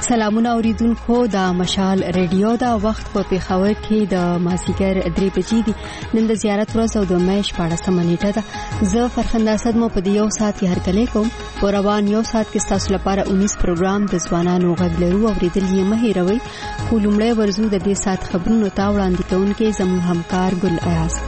سلامونه اوریدونکو د مشال ریډیو دا وخت په پیښور کې د مازیګر 3 بجې دي. نن د زیارت ورځ او د میاشت 14 نیټه ده. زه فرخنده اسد مو په یو ساعت کې هرکلی کوم. په روان یو ساعت کې تاسو لپاره 19 پروګرام د ځوانانو غږ لرو اوریدل یې مه هیروئ. خو لومړی ورزو د دې ساعت خبرونو ته وړاندې کوونکې زموږ همکار ګل ایاز.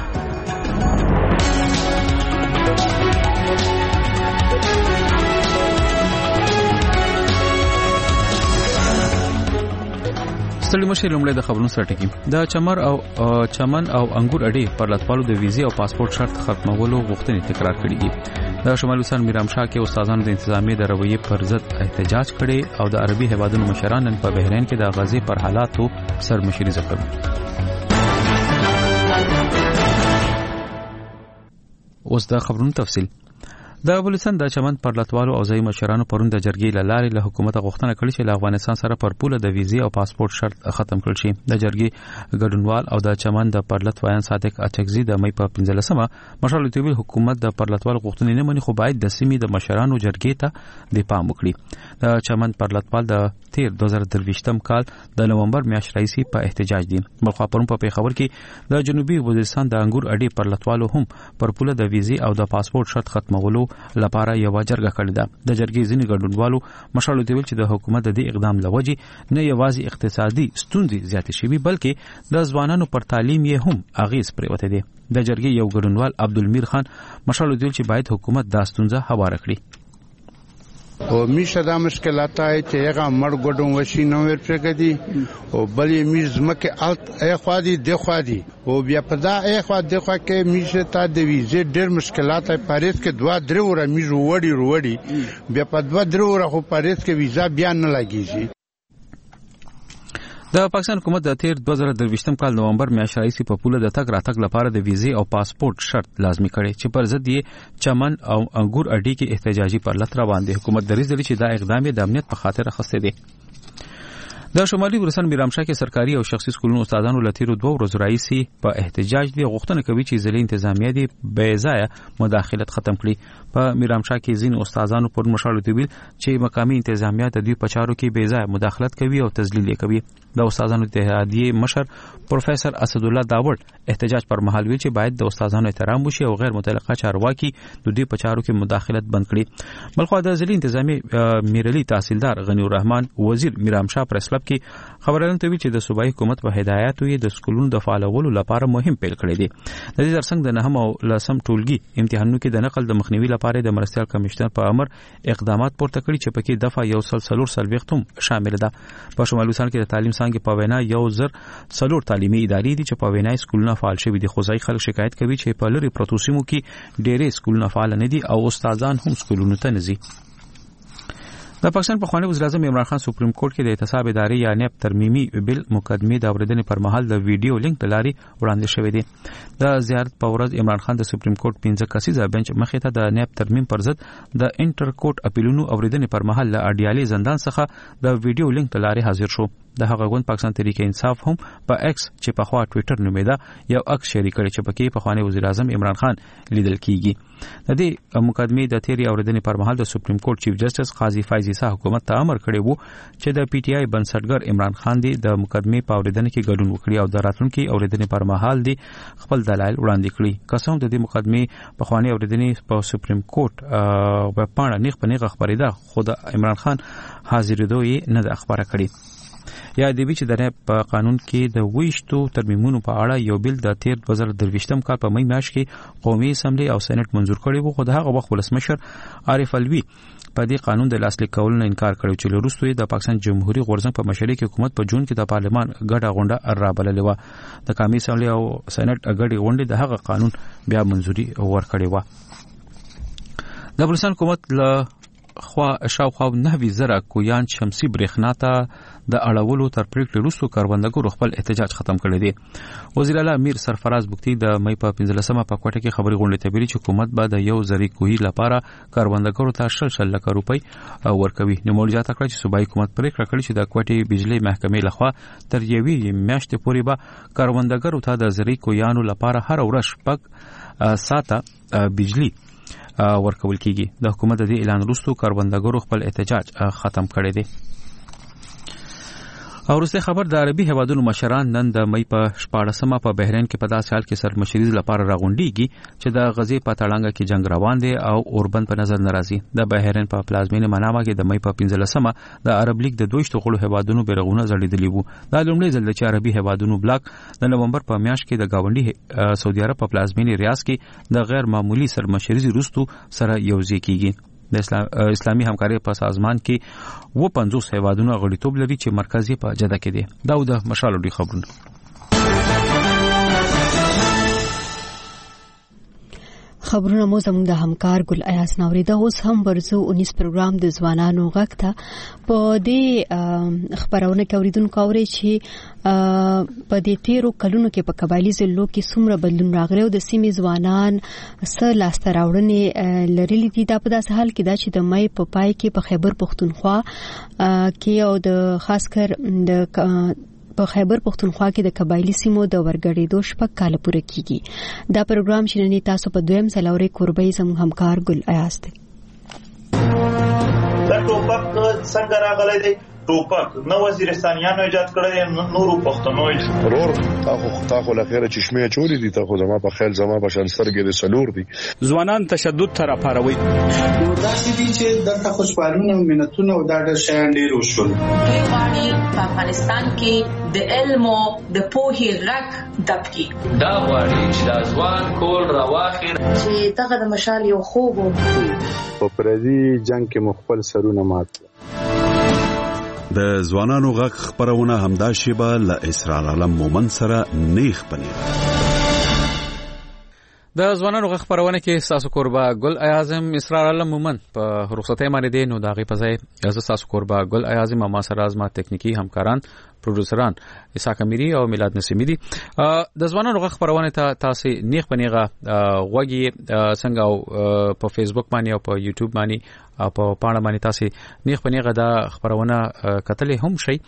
ستړي مشه لومړی د خبرونو سره ټکی. د چمن او انګور اډې پر لټوالو د ویزې او پاسپورت شرط ختمولو غوښتنې تکرار کړې دي. د شمالي وزیر میرامشاه کې استادانو د انتظامی د رویې پر ضد احتجاج کړي او د عربي هیوادونو مشران نن په بحرین کې د غزې پر حالاتو سرمشري وکړه. اوس د خبرونو تفصیل. د بلوچستان د چمن پر لټوالو او ځای مشرانو پرون د جرګې لارې له حکومت غوښتنه کړې چې له افغانستان سره پر پوله د ویزې او پاسپورت شرط ختم کړي شي. د جرګې ګډونوال او د چمن د پر لټوایان صادق اچکزي د مې په 15مه مشال تویل حکومت د پر لټوال غوښتنې نه مني، خو باید د سیمې د مشرانو جرګې ته د پام وکړي. د چمن پر لټوال د 2023م کال د نومبر میاشتې راځي په احتجاج دي. بلخوا پرون په پیښور کې د جنوبي وزیرستان د انګور اډې پر لټوالو هم پر پوله د ویزې او د پاسپورت شرط ختمولو لپاره یو جرګه کړې ده. د جرګې ځینې ګډونوالو مشال تویل چې د حکومت د دې اقدام لوجې نه یوازې اقتصادي ستونزې زیاتې شوي بلکې د ځوانانو پر تعلیم یې هم اغیز پرېوتی دی. د جرګې یو ګډونوال عبدالمیر خان مشال تویل چې باید حکومت دا ستونزه هواره کړي. او میشه دا مشکلات آئے چې هغه مړ ګډون وشي نو ورپرګدي او بلې میز مکه الت اخوا دي دخوا دي او بیا په دا اخوا دخوا کې میشه تا د ویزې ډېر مشکلات آئے پاریس کې 2-3 ور میز وړي بیا په 2-3 ور خو پاریس کې ویزا بیا نه لګیږي. د پاکستان حکومت د 2023م کال نومبر میاشتې راځي په پوله د تګ راتګ لپاره د ویزې او پاسپورت شرط لازمي کړي چې پر ضد یې چمن او انګور اډې کې احتجاجي پر لټ روان دي. حکومت دریځ لري چې دا اقدام د امنیت په خاطر اخیسته دي. د شمالي وزیرستان میرامشاه کې سرکاري او شخصي سکولونو استادانو لتیرو 2 ورځې راځي په احتجاج دي غوښتنه کوي چې ځلې انتظامیه دي بې ځایه مداخلت ختم کړي. په میرامشاه کې ځین استادانو پر مشال تویل چې مقامي انتظامیه د دوی په چارو کې بې ځایه مداخلت کوي او تذلیل کوي. د استادانو اتحادیې مشر پروفیسور اسد الله داوړ احتجاج پر مهال ویل چې باید د استادانو احترام وشي او غیر متعلقه چارواکي د دوی په چارو کې مداخلت بند کړي. بلخو د ځلې انتظامیه میرلی تحصیلدار غنی الرحمن وزیر میرامشاه پریس کلب کې خبرونه کوي چې د صوبایي حکومت په هدایاتو یې د سکولونو د فعالولو لپاره مهم پیل کړی دی. د دې ترڅنګ د 9 او 10 ټولګي امتحانونو کې د نقل د مخنیوي لپاره د مرستیال کمشنر په امر اقدامات پورته کړي چې پکې دفعه 144 هم شامل ده. په شمالي وزیرستان کې د تعلیم څانګې په وینا 1004 تعلیمي ادارې دي چې په وینا سکولونه فعال شوي دي. خو ځای خلک شکایت کوي چې په لری پروتو سیمو کې ډېرې سکولونه فعال نه دي او استادان هم سکولونو ته نه ځي. د پاکستان په خوانی وزیر اعظم عمران خان سپریم کورټ کې د احتساب ادارې یا نیب ترمیمي بل مقدمې د اوریدنې پر مهال د ویډیو لینک لاري وړاندې شوې دي. د زیارت په ورځ عمران خان د سپریم کورټ 15 کسیزه بنچ مخې ته د نیب ترمیم پر ضد د انټر کورټ اپیلونو اوریدنې پر مهال له اډیالي زندان څخه د ویډیو لینک لاري حاضر شو. د هغه غون پاکستان تحریک انصاف هم په ایکس چې په خوا ټوئیټر نومیده یو عکس شریک کړي چې پکې په خوانی وزیر اعظم عمران خان لیدل کیږي. د دې مقدمې د تیری اوریدنې پر مهال د سپریم کورټ چیف جسټس قاضي فایز عیسی حکومت ته امر کړی وو چې د پی ټی آی بنسټګر عمران خان دی د مقدمې په اوریدنې کې ګډون وکړي او د راتلونکي اوریدنې پر مهال دی خپل دلایل وړاندې کړي. قسم د دې مقدمې په خوانی اوریدنې په سپریم کورټ په پاڼه نیغ په نیغ خبرېده خو د عمران خان حاضرېدو یې نه خبره کړي. یا د بیچ د په قانون کې د ویشتو ترمیمونو په اړه یو بل د 2023م کال په مې میاشت کې قومي اسمبلی او سېنات منزور کړی وو. خو د هغه وخت ولسمشر عارف الوی په دې قانون د لاسلیک کولو نه انکار کړو چې وروسته د پاکستان جمهوریت غورځنګ په مشرۍ کې حکومت په جون کې د پارلمان ګډه غونډه رابللې و. د قومي اسمبلی او سېنات ګډه غونډه د هغه قانون بیا منزوري ورکړې و. د بلوچستان حکومت له شاوخوا 9,000 کویان شمسي برېښنا ته د اړولو تر پریکړې وروسته کاروندګرو خپل احتجاج ختم کړی دی. وزیر اعلی امیر سرفراز بگتی د مې په 15مه په کوټه کې خبري غونډه ته ویلي چې حکومت به د یو زری کوهي لپاره کاروندګرو ته 6 لک روپۍ ورکوي. نو مولجات کړ چې صوبایي حکومت پریکړه کړې چې د کوټې بجلی محکمې لخوا تر یوې میاشتې پورې به کاروندګرو ته د زری کویانو لپاره هر ورځ شپږ ساعته بجلی ورکول کیږي. د حکومت د اعلان وروسته کاروندګرو خپل احتجاج ختم کړی دی. او وروسته خبر د عربي هیوادونو مشران نن د مې په 14مه په بحرین کې په داسې حال کې سرمشري لپاره راغونډيږي چې د غزې په تړانګه کې جنگ روان دي او اوربند په نظر ناراضي. د بحرین په پلازمینه منامه کې د مې په 15مه د عرب لیگ د 22 غړو هیوادونو بیرغونه ځړېدلي وو. دا لومړی ځل چې عربي هیوادونو بلاک د نومبر په میاشت کې د گاونډي سعودي عرب په پلازمینه ریاض کې د غیر معمولی سرمشري روستو سره یوځای کیږي. د اسلامي همکارۍ په سازمان کې 50 هیوادونو غړیتوب لري چې مرکز یې په جده کې دی. دا د مشال ډي خبرونه. خبرونه مو زموږ د همکار ګل ایاس نوریده. اوس هم ورزو 19 پروګرام د ځوانانو غږ ته په دې خبرونه کې اوریدونکو اوري چې په دې تیرو کلونو کې په قبایلی ضلعو کې څومره بدلون راغلی او د سیمې ځوانان سره لاسته راوړنې لرلې دي. دا په داسې حال کې دا چې د مې په پای کې په خیبر پښتونخوا کې او د خاص کر د په خیبر پښتونخوا کې د قبایلی سیمو د ورګړېدو شپږ کال پوره کیږي. دا پروګرام چې نن تاسو په دویم ځل اورئ کوربې زموږ همکار ګل ایاس دی. دا ټوپک څنګه راغلی دی؟ ټوپک نو وزیرستانیانو ایجاد کړی، نورو پښتنو ضرور تاخو لخيره چشمه چوری دي. تاخو زما په خیال زما په شان سترګې د سلور دي. ځوانان تشدد تر پاروي. دا چې دي چې دغه خوشبالونه او منتونه او دا د شیان ډیر وشول. په افغانستان کې د علم او د پوهې غږ دبکی. دا غواړي چې د ځوان کول راواخیر چې دغه د مشال یو خوب په پردي جنگ کې مخبل سرونه مات. د ځوانانو غږ خبرونه همدا شیبه له اسرار عالم مومن سره نیخ پنیر. د ځوانانو غږ خبرونه کې تاسو قربا ګل اعظم اسرار عالم مومن په رخصتۍ باندې دي. نو دا غي په ځای از تاسو قربا ګل اعظم ما سره ازما تکنیکی همکاران پروډوسران اسحاق امیری او میلاد نسیمی دي. د ځوانانو غږ خبرونه ته تاسو نیخ پنیغه غوږی څنګه او په فیسبوک باندې او په یوټیوب باندې او په پاڼه باندې تاسو نیخ پنیغه دا خبرونه کتلې هم شي.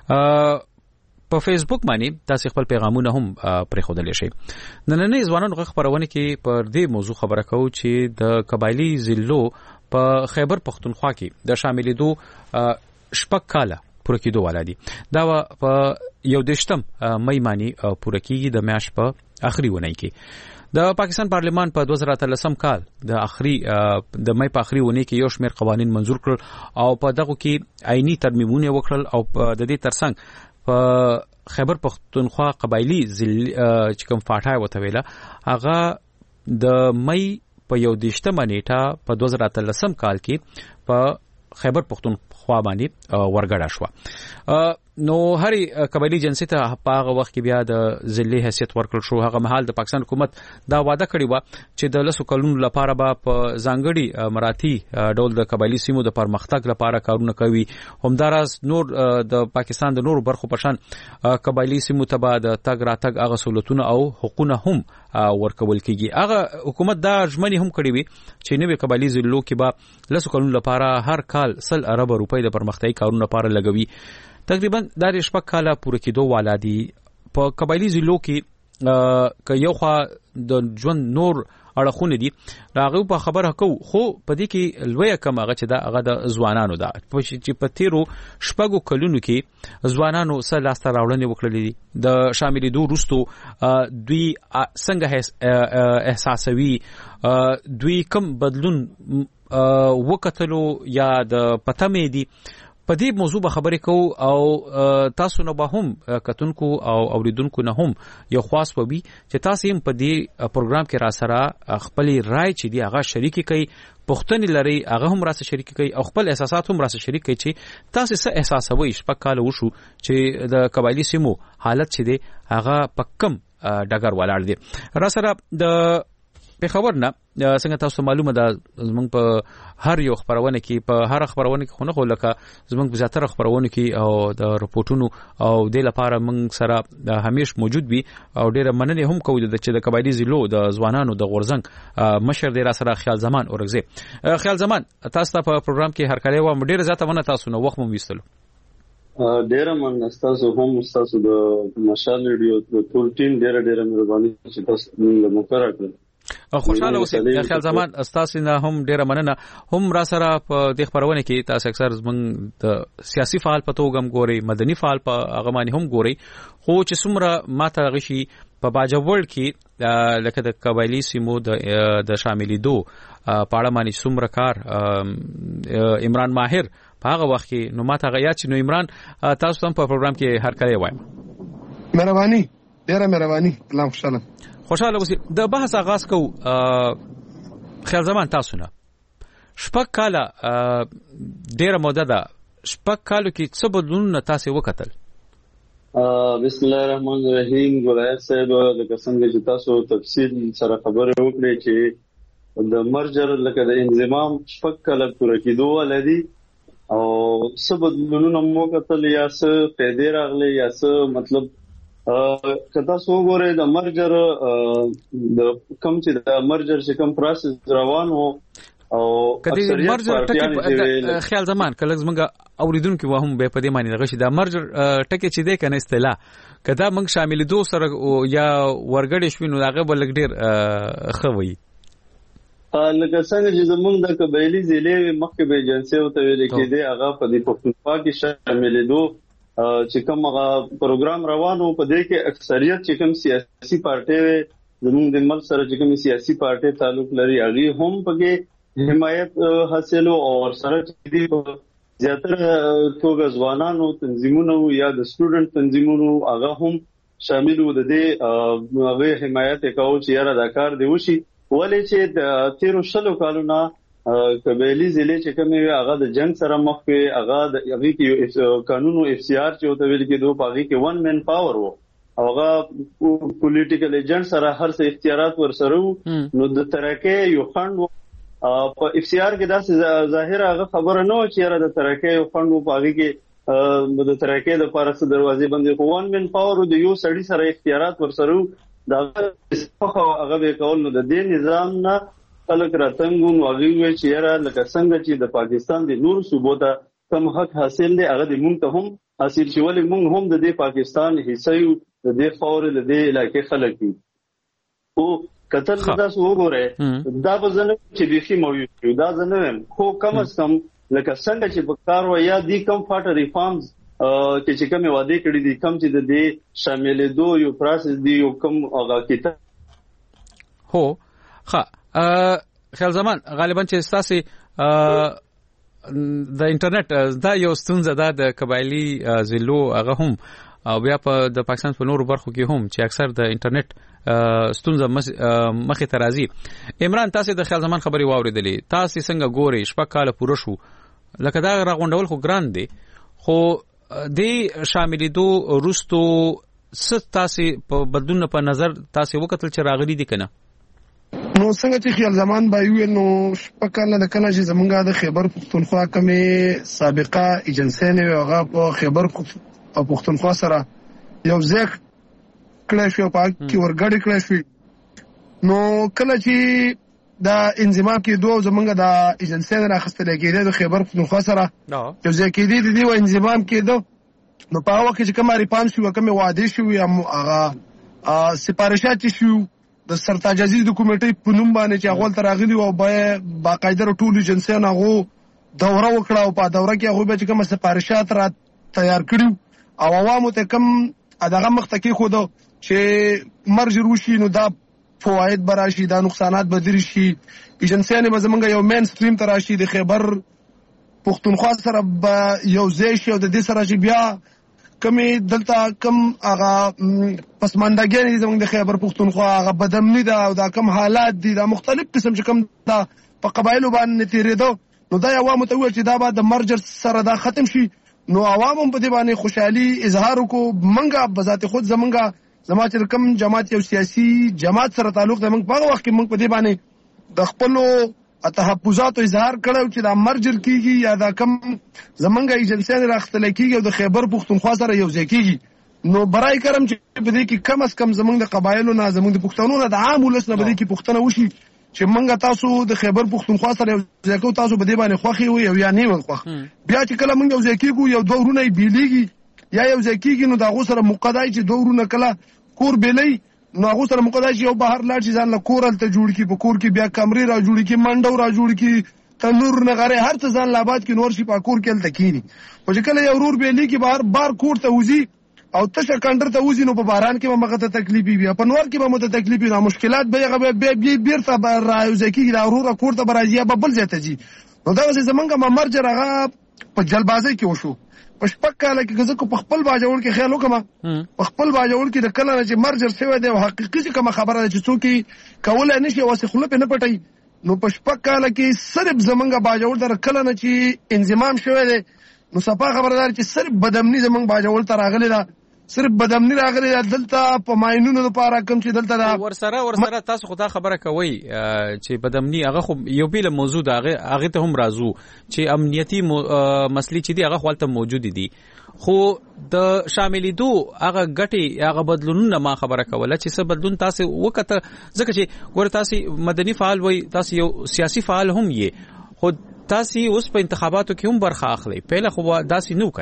په فیسبوک باندې تاسو خپل پیغامونه هم پرې خودلې شي. نننې ځوانانو غږ خبرونه کې پر دې موضوع خبره کوو چې د قبایلی ضلعو په خیبر پښتونخوا کې د شاملېدو شپږ کاله پوره کېدو والا دي. دا په 11 مې باندې پوره کېږي د میاشت په اخري ونۍ کې. د پاکستان پارلمان په 2013 کال د مې په اخري ونۍ کې یو شمېر قوانين منزور کړل او په دغه کې آئینی ترمیمونه وکړل او د دې ترڅنګ په خیبر پښتونخوا قبایلی چې کوم فاټای وته ویله هغه د مې په 11 نیټه په 2013 کال کې په خیبر پښتونخوا باندې ورګړه شو. نو هرې قبایلی جنسي ته په هغه وخت کې بیا د ضلعي حیثیت ورکړل شو. هغه مهال د پاکستان حکومت دا وعده کړې و چې د 10 کلونو لپاره به په ځانګړي مراتي ډول د قبایلی سیمو د پرمختګ لپاره کارونه کوي. همداراز نور د پاکستان د نورو برخو په شان قبایلی سیمو ته به د تګ راتګ هغه سہولتونه او حقوقونه هم ورکول کیږي. هغه حکومت دا ژمنې هم کړې وي چې نوې قبایلی ضلعو کې به 10 کلونو لپاره هر کال 100 ارب روپۍ د پرمختګي کارونو لپاره لګوي. تقریبا دا شپږ کاله پوره کېدو والا دي. په قبایلی ضلعو کې که یو خوا د ژوند نور اړخونه دي راغو په خبره کو خو په دې کې لویه کم هغه چې دا هغه د ځوانانو ده چې په تیرو شپږو کلونو کې ځوانانو سره لاسته راوړنې وکړلې دي. د شاملېدو وروسته دوی څنګه احساسوي، دوی کم بدلون وکتلو یا د پتمې دي. په دې موضوع به خبرې کوو او تاسو نه به هم کتونکو او اوریدونکو نه هم یو خاص وبي چې تاسو هم په دې پروګرام کې را سره خپل رائے چې دی هغه شریک کړئ، پښتني لري هغه هم را سره شریک کړئ او خپل احساسات هم را سره شریک کړئ چې تاسو څه احساسوي شپږ کال وشو چې د قبایلی سیمو حالت چې دی هغه پکم ډګر ولاړ دی. را سره د په خبر نه څنګه تاسو معلومه ده زمونږ په هر یو خبرونه کې په هر خبرونه کې خونه لکه زمونږ په زیاتره خبرونه کې او د رپورټونو او د لپاره موږ سره همیش موجود وي او ډیره مننه هم کوو چې د قبایلی ضلعو د ځوانانو د غورزنګ مشر دی را سره خیال زمان اورګزه. خیال زمان تاسو ته په پروګرام کې هر کله و ډیره زیاته ونه تاسو نو وخت مو وستلو. ډیره من تاسو هم تاسو د مشال ریډیو د ټول ټیم ډیره مهرباني چې تاسو موږ مقرره کړ. خوشاله اوسئ. خیال زمان استاسو نه هم ډیره مننه. هم را سره په د خبرونه کې تاسو اکثر زمون د سیاسي فعال په توګه هم ګوري، مدني فعال په هغه باندې هم ګوري، خو چې څومره ماته غشي په باجوړ کې لکه د قبایلی سیمو د شاملېدو په اړه باندې څومره کار عمران ماهر په هغه وخت کې نو ماته غیا چې نو عمران تاسو هم په پروګرام کې هر کله وایم. مهرباني، ډیره مهرباني. الله خوشاله اوسئ. د بحث آغاز کو خیال زمان تاسو نه شپږ کاله ډیره موده ده، شپږ کالو کې څه بدلونونه تاسو وکتل؟ بسم الله الرحمن الرحیم. ګولای صاحب لکه څنګه چې تاسو تفصیل سره خبرې وکړې چې د مرجر لکه د انضمام شپږ کاله پوره کېدو ولدي او څه بدلونونه مو وکتل یا څه پیدا راغلي یا څه مطلب کدا سو غوره د مرجر د کم چې د مرجر چې کم پروسس روان وو او کدی مرجر ټکی خیال زمان کله زمونږ اوریدونکو وهم به په دې معنی دغه شي د مرجر ټکی چې دی کنه اصطلاح کدا موږ شامل دو سره یا ورګړې شوینو هغه بل ډیر خوي لکه څنګه چې زمونږ د قبایلی ضلع مخکې به جنسي او تویل کې دی هغه په دې پښتونخوا کې شامل دو چې کوم هغه پروګرام روانو په دې کې اکثریت چې کوم سیاسي پارټي زموږ د ملک سره چې کوم سیاسي پارټي تعلق لري هغه هم پکې حمایت حاصلو او سره چې دی زیاتره توګه ځوانانو تنظیمونو یا د سټوډنټ تنظیمونو هغه هم شامل وو. د دې هغه حمایت وکاو چې یاره دا کار دی وشي ولې چې د 13 کالونو قبایلی ضلع چې کومه هغه د جنگ سره مخ کې هغه د هغه کې قانون او اف سی آر چې وته ویل کې دوه پاغي کې ون مین پاور وو او هغه پولیټیکل ایجنټ سره هر څه اختیارات ورسره نو د ترکه یو فند په اف سی آر کې دا ظاهر هغه خبره نه و چې را د ترکه یو فند په هغه کې د ترکه د پارس دروازې بندې کو ون مین پاور د یو سړی سره اختیارات ورسره دا هغه به کول نو د دې نظام نه خلک راتنګون واغوي چې یاره لکه څنګه چې د پاکستان د نور صوبو ته کم حق حاصل دی هغه د مونږ ته هم حاصل شي ولې مونږ هم د دې پاکستان حصہ یو د دې فور د دې علاقې خلک دي او کتل دا وګوره دا به زنه چې بيخي موجود دا زنه خو کم از کم لکه څنګه چې بکار و یا دی کم فاټ ریفارمز چې کوم وعده کړی دي کم چې د دې شامل دو یو پروسس دی یو کم هغه کیته هو خیال زمان غالبا چې تاسو د انټرنیټ دا یو ستونزه ده د قبایلی ضلعو هغه هم او بیا په د پاکستان په نورو برخو کې هم چې اکثر د انټرنیټ ستونزه مخې ته راځي. عمران تاسو د خیال زمان خبري واوریدلې تاسو څنګه ګوري شپږ کاله پوره شو لکه دا راغونډول خو ګران دي خو د شاملېدو وروستو څه تاسو په بدلون په نظر تاسو وکتل چې راغلي دي کنه؟ نو څنګه چې خیال زمان به ویل نو شپکانه د کله چې زمونږه د خیبر پښتونخوا کومه سابقه ایجنسی نه هغه په خیبر پښتونخوا سره یو ځای کړی شو په کې ورګړی کړی شو نو کله چې دا انضمام کې دوه زمونږه د ایجنسی نه راخستل کېده د خیبر پښتونخوا سره یو ځای کې دي د انضمام کېده نو په هغه کې چې کومه ریپان شو کومه وعده شو یا هغه سپارښت شو د سرتاج عزیز د کمیټې په نوم باندې چې هغه تر راغلی او باقاعده ټول ایجنسیان هغه دوره وکړه او په دوره کې هغه به کوم سپارښت را تیار کړو او عوامو ته کوم دغه مخته کې خو چې مرجر وشي نو دا فواید براشي دا نقصانات بدري شي ایجنسیان به زمونږ یو مین سټریم تر راشي د خیبر پښتونخوا سره یو ځای شي او د دې سره چې بیا کمی دلته کم هغه پسماندګي زموږ د خیبر پښتونخوا هغه بدمنی دا او دا کم حالات دي دا مختلف قسم چې کم دا په قبایلو باندې تیریدو نو دا عوامو ته ویل چې دا به د مرجر سره دا ختم شي نو عوامو په دې باندې خوشحالي اظهار وکړو منګه بذات خود زما چې کم جماعت یو سیاسي جماعت سره تعلق د منګ په وخت کې منګ په دې باندې د خپل تحفظات اظهار کړو چې دا مرجر کیږي یا دا کم زمونږه ایجنسیان راختل کیږي او د خیبر پښتونخوا سره یو ځای کیږي نو برای کرم چې په دې کې کم از کم زمونږ د قبایلو نه زمونږ د پښتنو نه د عام ولس نه په دې کې پښتنه وشي چې منګه تاسو د خیبر پښتونخوا سره یو ځای کو تاسو په دې باندې خوخي وي او یا نه وي خوخ بیا چې کله منګه یو ځای کیږو یو دوه ورونه بیلیږي یا یو ځای کیږي نو دا غو سره مقدای چې دوه ورونه کله کور بیلی نو هغه سره مقدس یو بهر لاړ چې ځان له کورل ته جوړ کی په کور کې بیا کمرې را جوړ کی منډو را جوړ کی تنور نغره هر څه ځان لاباد کې نور شي په کور کې تکینی او چې کله یو ورور به لیکي بار کور ته وزي او تشه کندر ته وزي نو په باران کې به مغه ته تکلیف وي په نور کې به مت تکلیف وي مشکلات به هغه بیرته راځي کې دا ورور کور ته برازي به بل ځته جی نو دا زمونږه مرجر هغه په جلبازي کې وشو په شپږ کال کې زه په خپل باجوړ کې خیال وکم په خپل باجوړ کې د کله چې مرجر شوی دی او حقیقي کوم خبره ده چې څوک کولای نشي واسه خلپ نه پټي نو په شپږ کال کې صرف زمونږه باجوړ در کله نه چې انضمام شوی دی نو صفه خبردار چې صرف بدامني زمونږ باجوړ ته راغلی دا صرف بدامني راغلی دلته په ماينونو لپاره کم چې دلته دا ورسره تاسو خو دا خبره کوي چې بدامني هغه خو یو بیل موضوع دا هغه ته هم راځو چې امنیتي مسلې چې دی هغه خپلته موجود دي خو د شاملېدو هغه غټي هغه بدلونونه ما خبره کوله چې څه بدلون تاسو وکړه ځکه چې ګور تاسو مدني فعال وي تاسو یو سیاسي فعال هم یې خو تاسو اوس په انتخاباتو کې هم برخه اخلي پهله خو داسې نو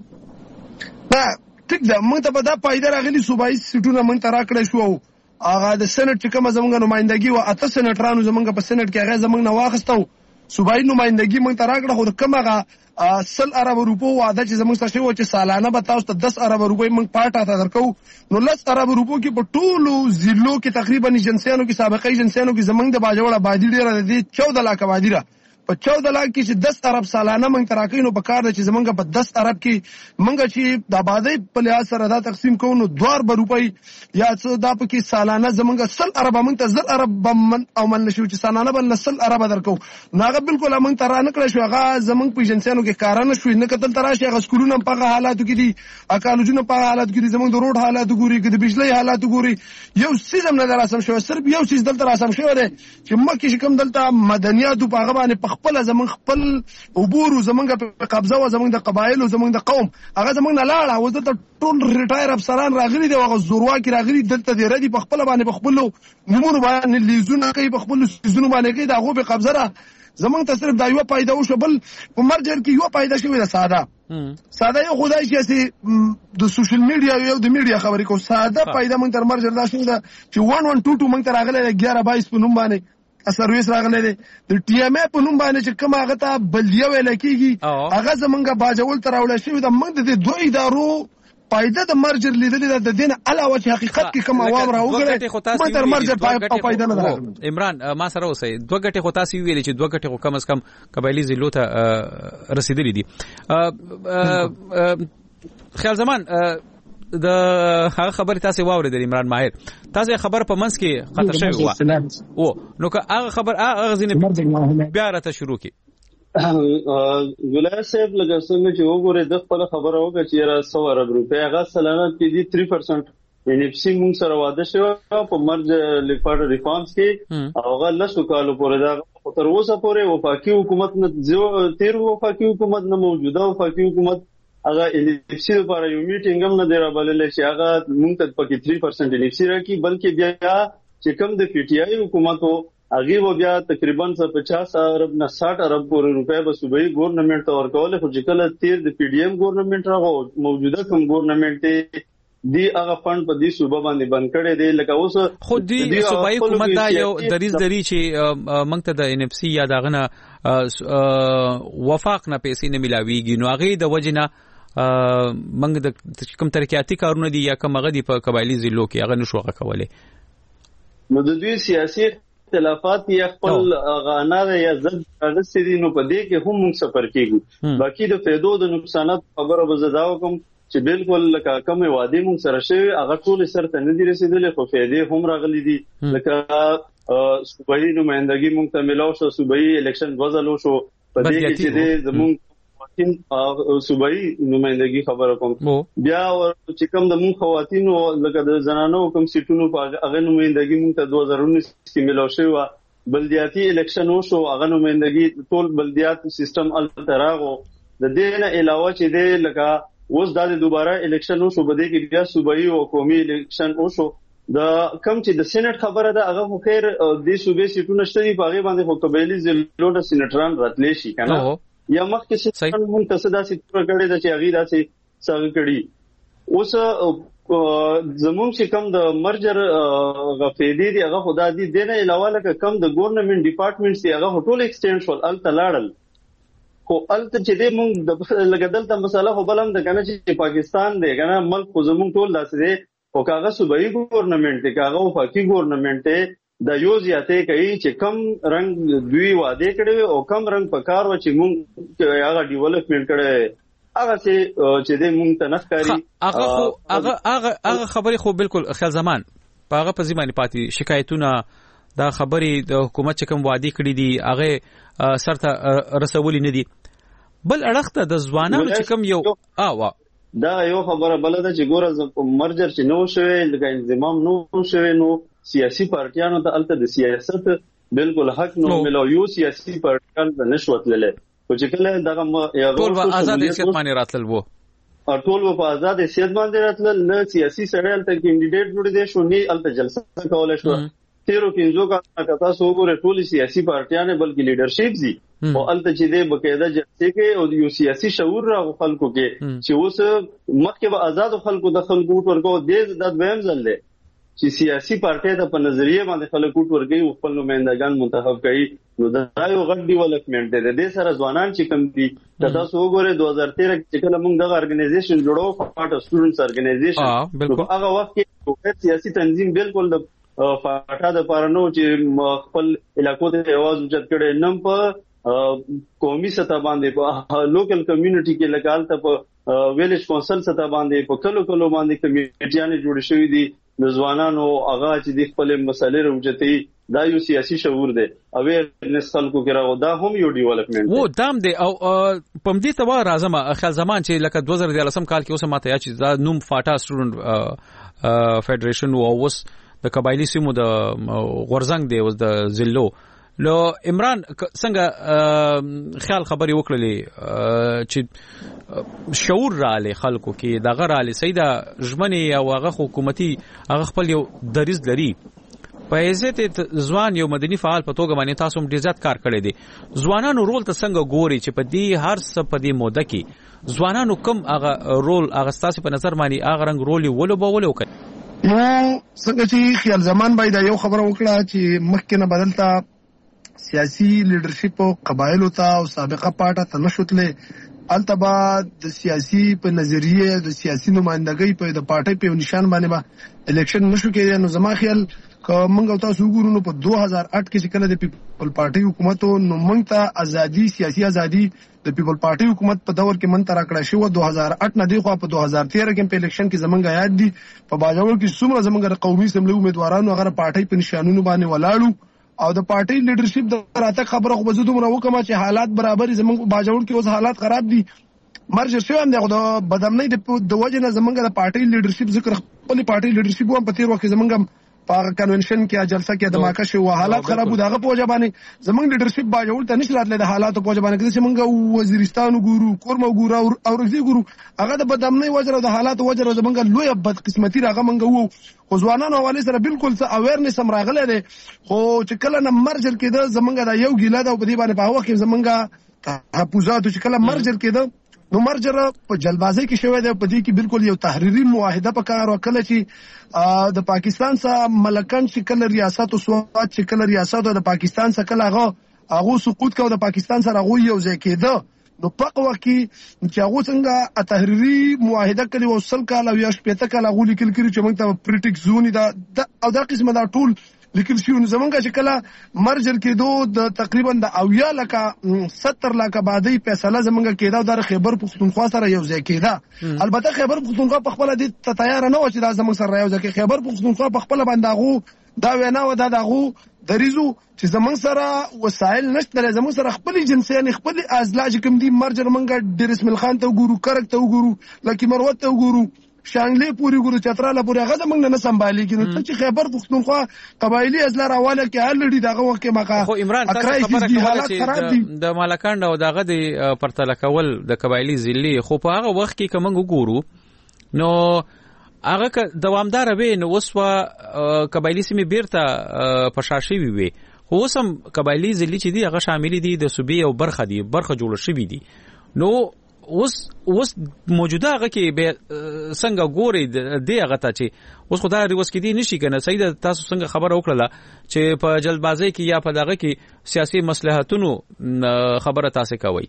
کړه ټیک ده موږ ته به دا پایدار غلي صوبایي سیټونه موږ ته راکړی شو هغه د سېنات چې کوم زمونږ نمائندګي او اته سېناترانو زمونږ په سېنات کې هغه زمونږ نه واخستو صوبایي نمائندګي موږ ته راکړه خو کوم هغه 100 ارب روپو وعده چې زموږ سره شو چې سالانه به تاسو ته 10 ارب روپۍ موږ پاټه ته درکو نو 10 ارب روپو کې په ټولو ضلعو کې تقریبا ایجنسیانو کې سابقه ایجنسیانو کې زموږ د باجوړه بادي ډیره دي 14 لک بادي را په 14 لک کې چې 10 ارب سالانه موږ تراکې نو په کار چې زموږ په 10 ارب کې موږ چې د آبادی په لحاظ سره دا تقسیم کوو نو 2 ارب روپۍ یا څه دا په کې سالانه زموږ 100 ارب موږ ته 100 ارب من او من شو چې سالانه بل 100 ارب درکو ناغه بالکل موږ ته را نکړې شو هغه زموږ په ایجنسیانو کې کارانه شو نه کتل تراشي هغه سکولونه په حالاتو کې دي اکالوجونه په حالاتو کې دي زموږ د روډ حالات ګوري کې د بجلی حالات ګوري یو سیزم نه دراسم شو صرف یو سیز دلته راسم شو دی چې مکه کوم دلته مدنیات په هغه باندې په خپل زموږ خپل عبور زمونږ په قبضه او زمونږ د قبایل او زمونږ د قوم هغه زمونږ نه لاړه او دلته ټول ریټایر افسران راغلي دي هغه زورواکي راغلي دلته دی ردی په خپل باندې په خپل نمونه باندې لیزونه کوي په خپل سيزونه باندې کوي دا غو په قبضه را زمونږ ته صرف دا یو پیدا وشو بل په مرجر کې یو پیدا شوی د ساده یو خدای چې د سوشل میډیا یو د میډیا خبرې کو ساده پیدا مونږ تر مرجر دا شو چې 1122 مونږ تر راغله 1122 په نوم باندې سرویس راغله دي د ټي ام ای په نوم باندې چې کوم هغه ته بلیه ویل کیږي هغه زمونږه باجول تر اول شوی د موږ د دوه ادارو پایده د مرجر لیدلې د دین علاوه چې حقیقت کې کوم عوام راوګړي ما تر مرجر پایده نه راغله عمران ما سره اوسه دوه غټي خو تاسو ویلې چې دوه غټي خو کم از کم قبایلی ضلعو ته رسیدلې دي خیال زمان د هغه خبر تاسو واورېدل عمران ماهر تاسو خبر په منځ کې خطر شوی او نو که هغه خبر هغه ځینې بیا راته شروع کی ګلای صاحب لکه څنګه چې وګوره د خپل خبره وکړه چې را 100 ارب روپیا هغه سلانه کې دي 3% NFC موږ سره واده شو په مرج لیفارډ ریفارمز کې هغه لاسو کالو پورې دا تر اوسه پورې وفاقي حکومت نه تیر وفاقي حکومت نه موجوده وفاقي حکومت هغه NFC لپاره یو میټینګ هم نه دی رابلل چې هغه موږ ته پکې 3% NFC راکې بلکې بیا چې کوم د پی ټی آی حکومت هغه و بیا تقریبا 50 ارب نه 60 ارب روپیا به صوبایي ګورنمنت ته ورکول خو چې کله تیر د پی ډی ایم ګورنمنت راغو موجوده کوم ګورنمنت دی هغه فند په دې صوبه باندې بند کړي دی لکه اوس خو دې صوبایي حکومت دا یو دریز لري چې موږ ته د NFC یا دغه وفاق نه پیسې نه ملاويږي نو هغه د وجنه منګ د کوم ترکیاتي کارونه دي یا کوم غدي په قبایلی ضلعو کې هغه نشو غکولې نو د دوی سیاسي اختلافات یا خپل غانه یا زد غسري نو په دې کې هم موږ سفر کیږو باقي د فائدو د نقصانات خبره وزداو کوم چې بالکل لکه کوم وادي موږ سره شوی هغه ټول سره ته نه دي رسیدلې خو فائدې هم راغلي دي لکه صوبایي نمائندګي موږ ته ملاو شو صوبایي الیکشن وزلو شو په دې کې چې زموږ صوبایي نمائندګي خبره کوم بیا چې کوم د مون خواتینو لکه د زنانو کوم سیټونو په هغه نمائندګي مون ته 2019 کې ملو شو بلدیاتي الیکشن وشو هغه نمائندګي ټول بلدیات سیستم التراغو د دې نه علاوه چې د لکه اوس د دوباره الیکشن وشو بده کې بیا صوبایي او قومي الیکشن وشو د کم چې د سېنات خبره ده هغه خیر د صوبې سیټونو شته په هغه باندې خو قبایلی ضلعو د سېناتران راتلې شي کنه یا مخکې څنګه مونږ ته صدا سي تور کړي د چې هغه داسې څنګه کړي اوس زموږ چې کم د مرجر غفیدی دی هغه خدا دی دنه علاوه لکه کم د ګورنمنت ډپارټمنټس دی هغه ټول ایکسټینډ شول الته لاړل خو الته چې دې مونږ د لګدل ته مسله خو بلم د کنه چې پاکستان دی کنه ملک خو زموږ ټول داسې دی او کاغه صوبایي ګورنمنت دی کاغه وفاقي ګورنمنت دی د یو زیاتې کوي چې کم رنگ دوی وعده کړي او کم رنگ پکار و چې مونږ هغه ډیولپمنٹ کړي هغه چې دې مونږ ته نخکاری هغه خبرې خو بالکل خیال زمان په هغه په ځمانه پاتې شکایتونه دا خبرې د حکومت چې کوم وعده کړي دي هغه سرته رسولي نه دي بل اړخته د ځوانانو چې کوم یو دا یو خبره بل ده چې ګوره مرجر چې نو شوی لکه انضمام نو شوی نو سیاسي پارټیانو ته الته د سیاست بالکل حق نو ملو یو سیاسي پارټیان د نشوت لله او چې کله دغه ټول په آزاد حیثیت باندې راتلل وو ټول په آزاد حیثیت باندې راتلل نه سیاسي سړی ته کینډیډیټ جوړ دي شو نه الته جلسه کوله شو 13 کا تاسو وګورئ ټول سیاسي پارټیان بلکې لیډرشپ دي او الته چې دې بقاعده جلسه کې او یو سیاسي شعور را خلکو کې چې اوس مخکې به آزاد خلکو د خلکو ورکو د دویم ځل دی چې سیاسي پارټي د په نظریه باندې خلکو ورګي او خپل نمائندگان منتخب کړي نو دا یو غټ ډیولپمنٹ دی د سره ځوانان چې کم دي تاسو وګورئ 2013 کې کله موږ دغه ارګنایزیشن جوړو فاټا سټوډنټس ارګنایزیشن هغه وخت کې سیاسي تنظیم بالکل د فاټا د پارنو چې خپل علاقو ته आवाज اوچت کړي نن په قومي سطح باندې په لوکل کمیونټي کې لګال ته په ویلیج کونسل سطح باندې په کلو باندې کمیټیانې جوړ شوې دي د ځوانانو هغه چې د خپل مسلې روجتي دا یو سیاسي شعور دی اویرنس خلکو کې راو دا هم یو ډیولپمنٹ وو دام دی او پم دې ته راځم خیال زمان چې لکه 2013 کال کې اوس ماته یا چې نوم فاټا سټوډنټ فدریشن او اوس د قبایلی سیمو د غورزنګ دی اوس د زلو لو عمران څنګه خیال خبري وکړلې چې شعور رااله خلکو کې دا غراله سیدا ژمنه او هغه حکومتي هغه خپل یو دریز لري په عزت ځوان یو مدني فعال په توګه باندې تاسو هم ډیر زیات کار کړی دي ځوانانو رول ته څنګه ګوري چې په دې هر څه په دې موده کې ځوانانو کوم هغه رول هغه ستاسو په نظر باندې هغه رنګ رول ولوبولو کوي نو څنګه چې خیال زمان باید یو خبره وکړه چې مخکې نه بدلتا سیاسي لیډرشپ او قبایلو ته او سابقه پارټه ته نشوتلې التبا د سیاسي په نظریه د سیاسي نمائندګۍ په د پارټي په نشان باندې با الیکشن نشو کېږي نو زما خیال کومه تاسو وګورئ نو په 2008 کې چې کله د پیپل پارټي حکومت نو موږ ته ازادي سیاسي ازادي د پیپل پارټي حکومت په دور کې من تر کړه شو 2008 نه دی خو په 2013 کې په الیکشن کې زمونږ یاد دي په باجوړ کې څومره زمونږ قومي سملي امیدوارانو هغه پارټي په نشانونو باندې ولاړو او د پارټي لیډرشپ د راته خبره خو بزو دومره وکم چې حالات برابر زمونږ باجوړ کې اوس حالات خراب دي مرجر شو هم د بدامنۍ د وجه نه زمونږ د پارټي لیډرشپ ذکر خپل پارټي لیډرشپ هم په تیر وخت زمونږ په کنونشن کې جلسه کې د ماکه شو حالات خراب دغه په وجه باندې زمونږ لیډرشپ باجوړ ته نشي راتله د حالات په وجه باندې چې زمونږ وزیرستان ګورو کورمه ګورو او رغزي ګورو هغه د بدامنۍ وجه د حالات وجه زمونږ لوی بد قسمتي راغه منګ وو خو ځوانانو حواله سره بالکل څه اویرنس هم راغله دي خو چې کله نه مرجر کې د زمونږ د یو ګیله د په دې باندې په وخت زمونږ تحفظات چې کله مرجر کې نو مرجر په جلبازي کې شوی دی په دې کې بالکل یو تحریری معاهده په کار وکړه چې د پاکستان سره ملکان چې کله ریاست او سواد چې کله ریاست د پاکستان سره کله هغه سقوط کوي د پاکستان سره هغه یو ځای کېده نو په وخت کې چې هغه څنګه تحریری معاهده کړي وصل کاله یا شپته کاله غولي کړي چې موږ ته پریټیک زون دا او دا قسمه دا ټول لیکل شو نو زمونږ چې کله مرجر کېدو د تقریبا د 70 لک بعدی فیصله زمونږ کېدا د خیبر پختونخوا سره یو ځای کېدا البته خیبر پختونخوا په خپل د تیار نه و چې دا زمونږ سره یو ځای کې خیبر پختونخوا په خپل باندې دا وینا و دا دغه دریزو چې زمونږ سره وسایل نشته زمونږ سره خپل جنسیان خپل ازلاج کوم دي مرجر منګه ډیر اسماعیل خان ته وګورو کرک ته وګورو لکه مروت ته وګورو شانګلې پوری ګورو چتراله پوری هغه زمونږ نه سمبالي کینو ته چې خیبر پختونخوا قبایلی ازلا راواله کې الډي دغه وخت کې مخه خو عمران تاسو خبره کوله چې د مالکان او دغه د پرتل کول د قبایلی ځلی خو په هغه وخت کې کوم وګورو نو هغه دوامدار وي نو وسو قبایلی سیمه بیرته پشاشي وي خو سم قبایلی ځلی چې دی هغه شامل دي د صوبې او برخه جوړ شوی دي نو اوس موجوده هغه کې به څنګه ګوري دی هغه ته چې اوس خدای ریوس کې دی نشي کنه سید تاسو څنګه خبر وکړه چې په جلدبازي کې یا په دغه کې سیاسي مصلحتونو خبره تاسو کوي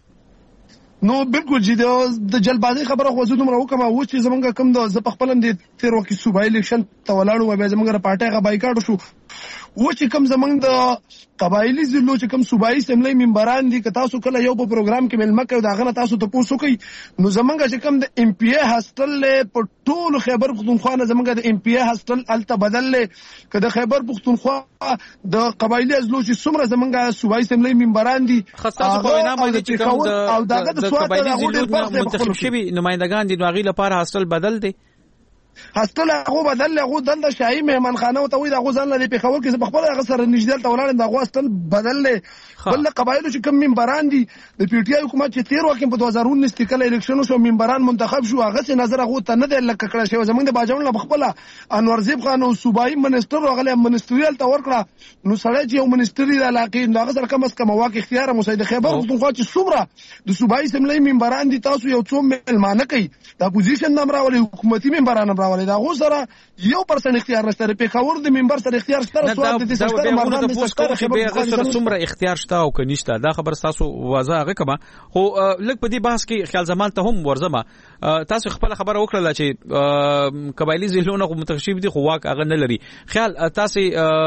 نو بالکل چې د جلبازي خبره خو زه دومره وکم او چې زمونږ کوم د ز په خپل د تیر وخت صوبایي الیکشن ته ولاړو به زمونږ پارټي غا بایکاټ شو و چې کوم زمونږ د قبایلی ضلعو چې کوم صوبایي سملې منبران دي که تاسو کله یو په پروګرام کې ملمه کوي دا غنه تاسو ته پوښتنه کوي نو زمونږ چې کوم د ام پی ای هاستل په ټول خیبر پختونخوا نه زمونږ د ام پی ای هاستل الته بدل که د خیبر پختونخوا د قبایلی ضلعو چې څومره زمونږ صوبایي سملې منبران دي خاصه په وینا باندې چې کوم د قبایلی ضلعو منتخب شوی نمائندگان دي نو غي لپاره هاستل بدل دي هاستل هغه بدل هغه د شاهي مهمانخانه او توي د غوزان لري په خبر کې خپل هغه سره نږدې ته ولاړ د هاستل بدل بل قبایلو چې کوم منبران دي د پی ټی آی حکومت چې 13 وکم په 2019 کې کله الیکشن شو منبران منتخب شو هغه څه نظر هغه ته نه د لکه کړه شو زمونږ د باجوړ له خپل انورزیب خان او صوبایي منسٹر هغه منسټریال ته ورکړه نو سړی چې یو منسټری د علاقې هغه سره کم از کم واقع اختیار مساعد خیبر پختونخوا چې څومره د صوبایي سملې منبران دي تاسو یو څو ملمانه کوي د اپوزیشن نمبر ولې حکومتي منبران راولې دا غو سره 1% اختیار نشته په خاور د منبر سره اختیار شته سواد د سکتر مرمان د سکتر خبر سره څومره اختیار شته او کنيشته دا خبر تاسو واضح کما خو لکه په دې بحث کې خیال زمان ته هم ورزمه تاسو خپل خبره وکړه چې قبایلی ضلعونه متخصص دي خو واک هغه نه لري خیال تاسو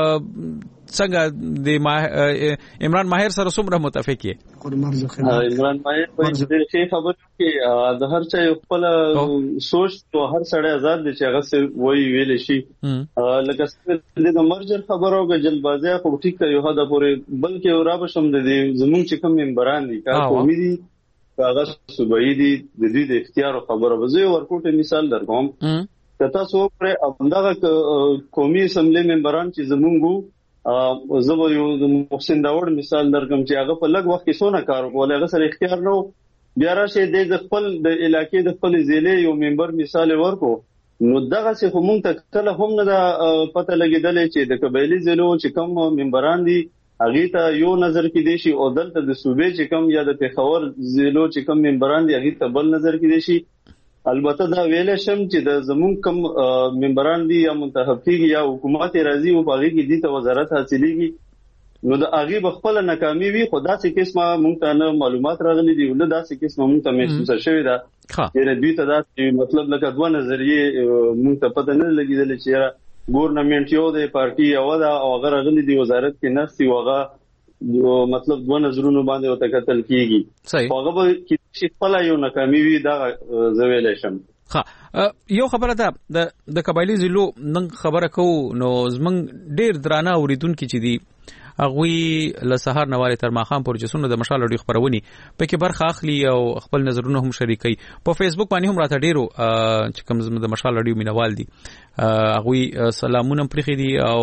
څنګه د عمران ماهر سره څومره متفق یې عمران ماهر په دې خبره کې د هر چا خپل سوچ او هر سړی آزاد دي چې هغه څه وایي ویل شي لکه څنګه د مرجر خبرو کې جلبازي خو ټیک یو هدا پورې بلکې اورابه شم د زمون چې کوم منبران دي کا قومي دي هغه صوبایي دي د دې د اختیار خبره وزي ورکوټه مثال درکوم کته سو پر همدغه قومي اسمبلی ممبران چې زمونږ زه یو د محسن داوود مثال درکم چې هغه په لږ وخت کې څونه کار وکول هغه سره اختیار نو بیا راشه د خپل د علاقې د خپل ضلع یو ممبر مثال ورکو نو دغه څه هم ته کله هم نه پته لګیدل چې د قبایلی ضلعو چې کوم ممبران دي هغه ته یو نظر کې دي شي او دلته د صوبې چې کوم یا د پیښور ضلعو چې کوم ممبران دي هغه ته بل نظر کې دي شي البته دا ویل شم چې د زمون کوم ممبران دي یا منتخب کیږي یا حکومت راځي او هغه کې دي ته وزارت حاصلېږي نو د هغه بخپل ناکامي وي خدا سي قسمه مونږ ته نه معلومات راغلي دي ول دا سي قسمه مونږ ته محسوس شوی دا یعنی دوی ته دا مطلب لکه دوه نظریه مونږ ته پته نه لګیدل چې ګورنمنت یو د پارټي یو دا او هغه راغلي دي وزارت کې نفسي وغه مطلب دوه نظرونو باندې او تکتل کیږي هغه به چې خپل یو ناکامي وي دا زویل شم یو خبره ده د قبایلی ضلعو نن خبره کو نو زمنګ ډیر درانه اوریدونکو چې دي اغوی له سحر نواله تر ماخام پر جسونه د مشال اړي خبرونی په کې برخه اخلي او خپل نظرونه هم شریکي په فیسبوک باندې هم راته ډیرو چې کوم د مشال اړي مینوال دي اغوی سلامونه پرخي دي او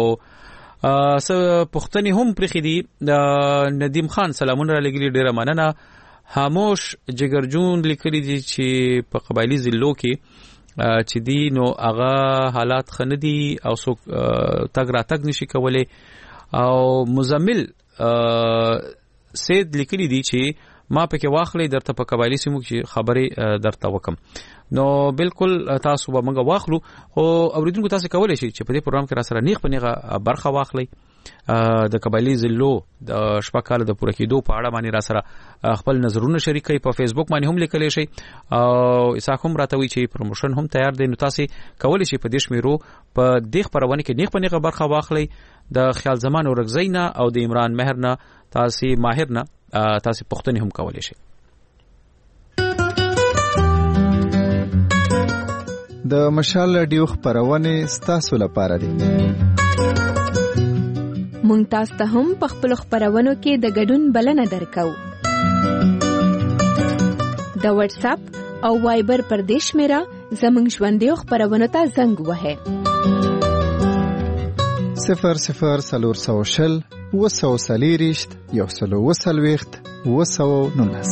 پښتني هم پرخي دي ندیم خان سلامونه را لګلي ډیره مننه خاموش جګرجون لیکلي دي چې په قبایلی ضلعو کې چې دي نو هغه حالات خندي او څوک تګ را تګ نشي کولای او مزمل سید لیکلی دي چې ما پکې واخلې درته په قبایلی سیمو کې خبره درته وکم نو بالکل تاسو به موږ واخلو او اوریدونکو تاسو کولای شئ چې په دې پروګرام کې را سره نیغ په نیغه برخه واخلئ د قبایلی ضلعو د شپږ کال د پوره کېدو په اړه باندې را سره خپل نظرونه شریکي په فیسبوک باندې هم لیکلی شئ او اساق هم راتوي چې پروموشن هم تیار دی نو تاسو کولای شئ په دې شمیرو په دې خبرونه کې نیغ په نیغه برخه واخلئ د خیال زمان اورغزینا او د عمران مهرنا تاسو ماهرنا تاسو پښتني هم کولای شئ د مشال رادیو خبرونه ستاسو لپاره دي مونږ تاسو ته هم په خپل خبرونو کې د ګډون بلنه درکو د واتس اپ او وایبر پردیش میرا زمنګ ژوندې خبرونه ته زنګ وهه 00 وسوسلیریشت یو سلو وسلويخت وسو نونس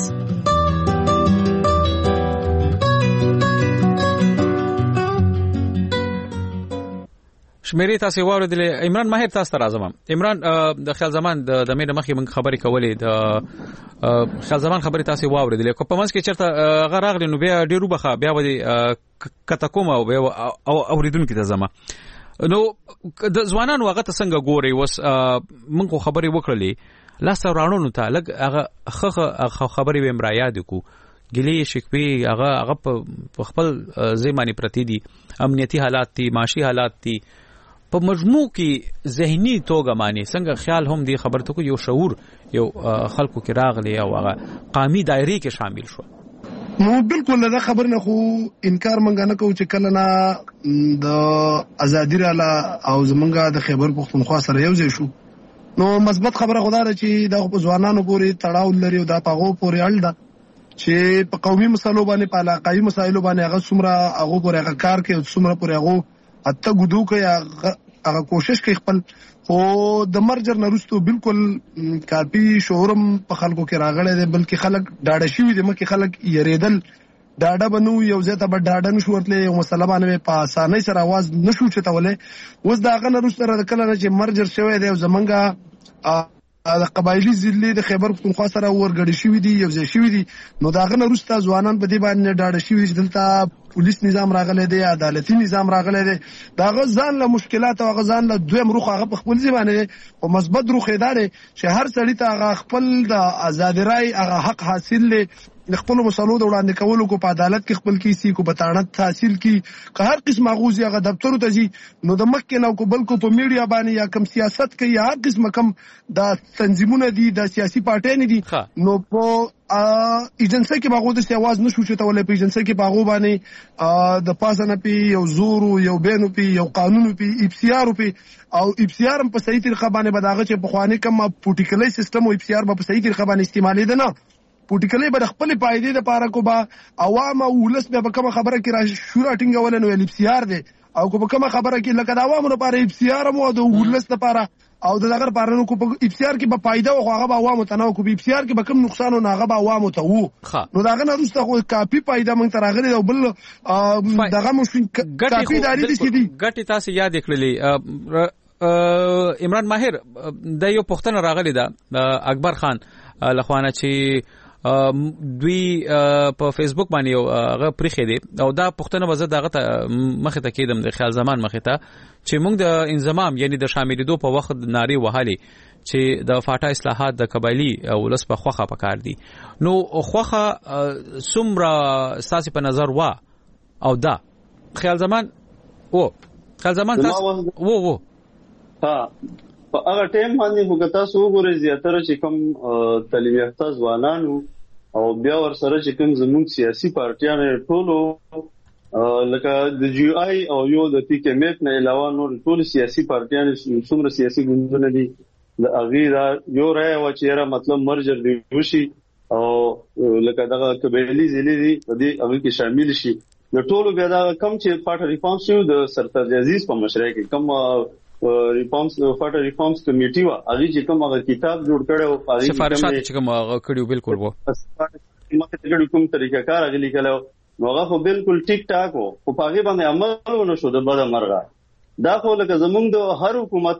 شمیرې تاسو واوریدل. عمران ماهر تاسو ته راځم. عمران د خیال زمان د مې مخې من خبرې کولې د خیال زمان خبرې تاسو واوریدل. کو په منځ کې چرته غراغلی نو بیا ډیرو بخا بیا ودی کته کوم او اوریدونکو ته زما نو د ځوانانو هغه څنګه ګوري وس من کو خبرې وکړلې لاسه رانونو ته لګ هغه خبرې ویم را یاد کو ګلې شکوي هغه په خپل ځماني پرتی دي امنیتي حالات دي معاشي حالات دي په مجموع کې ذهني توګه معنی څنګه خیال هم دی خبرته کو یو شعور یو خلکو کې راغلی او هغه قامي دایره کې شامل شو. نو بالکل دا خبر نه خو انکار منګه نه کوو چې کله نه د ازادي رااله او زمونږه د خیبر پختونخوا سره یو ځای شو نو مثبت خبره خدای چې دا په ځوانانو پورې تړاو لري او دا پاغو پورې اړ ده چې په قومي مسلو باندې په علاقايي مسایلو باندې هغه څومره هغه پورې هغه کار کوي څومره پورې هغه اته ګدو کوي هغه کوشش کوي خپل او د مرجر نرستو بالکل کافي شعورم په خلکو کې راغلی دی بلکې خلک ډاډه شوي دي مکه خلک یریدل ډاډه بنو یو ځای ته به ډاډه نشو ورتلی یو مسله باندې په اسانۍ سره आवाज نشو چتولی اوس د هغه نه وروسته د کله نه چې مرجر شوی دی او زمونږه د قبایلي ضلع د خیبر پختونخوا سره ورګډې شوي دي یو ځای شوي دي نو د هغه نه وروسته ځوانان په دې باندې ډاډه شوي چې دلته پولیس نظام راغلی دی عدالتي نظام راغلی دی د هغه ځان له مشکلات او هغه ځان له دویم روخ هغه په خپل ځای باندې او مثبت روخ یې دا دی چې هر سړي ته هغه خپل د ازادي رای هغه حق حاصل دی د خپل مسلو د وړاندې کولو کو په عدالت کې خپل کیسي کو په تاڼت حاصل کی که هر قسم غوځي هغه دفتر ته ځي نو د مکه نو کو بل کو په میډیا باندې یا کم سیاست کوي یا هر قسم کم د تنظیمونه دي د سیاسي پارټیانې دي نو په ایجنسی کې باغو د سیاواز نشو چتولې په ایجنسی کې باغو باندې د پاسنه پی یو زورو یو بینو پی یو قانونو پی افسیارو پی او افسیار په صحیح طریقه باندې بداغه چې په خواني کم پولیټیکلی سیستم او افسیار په صحیح طریقه باندې استعمالي ده نه پولیټیکلی به خپل پایدې د پاره کو با عوام او ولس به کوم خبره کې را شورا ټینګول نو افسیار ده او کو کوم خبره کې لکه د عوامو لپاره افسیار مو د ولس لپاره او د دغه لپاره نو کو افسیار کې به فائدہ او هغه به عوامو ته نو کو افسیار کې به کوم نقصان او هغه به عوامو ته وو نو دغه نه روسته خو کافي فائدہ مونږ ته راغلي او بل دغه مو کافي داري دي چې دي ګټي تاسو یاد کړلې عمران ماهر د یو پښتنه راغلی دا اکبر خان لخوانه چې دوی په فیسبوک باندې هغه پریخې دي او دا پښتنه وزه دغه مخه ته کېدم د خیال زمان مخه ته چې موږ د انضمام یعنی د شاملېدو په وخت ناری وهالي چې د فاټا اصلاحات د قبایلی ولس په خوخه پکار دي نو خوخه سمرا ساسي په نظر وا او دا خیال زمان تاسو وو ها په هغه ټیم باندې وګتا سو ګورې زیاتره چې کوم تعلیم یافته ځوانانو او بیا ور سره چې کوم زموږ سیاسي پارټیانو ټولو لکه د جی آی او یو د پی کې میټ نه علاوه نور ټول سیاسي پارټیانو څومره سیاسي ګوندونه دي د اغیرا یو رائے و چې را مطلب مرجر دی وشي او لکه دغه قبایلی ضلع دي د هغه کې شامل شي د ټولو بیا دا کم چې پارټ ریفارمز شو د سرتاج عزیز په مشرۍ کې کم ریفارمز فاټا ریفارمز کمیټي وا هغه چې کوم هغه کتاب جوړ کړو هغه سفارشات چې کوم هغه کړیو بالکل وو مخه ته کوم طریقه کار هغه لیکلو نو هغه خو بالکل ټیک ټاک وو په هغه باندې عمل ونه شو د بد مرغه دا خو لکه زمونږ د هر حکومت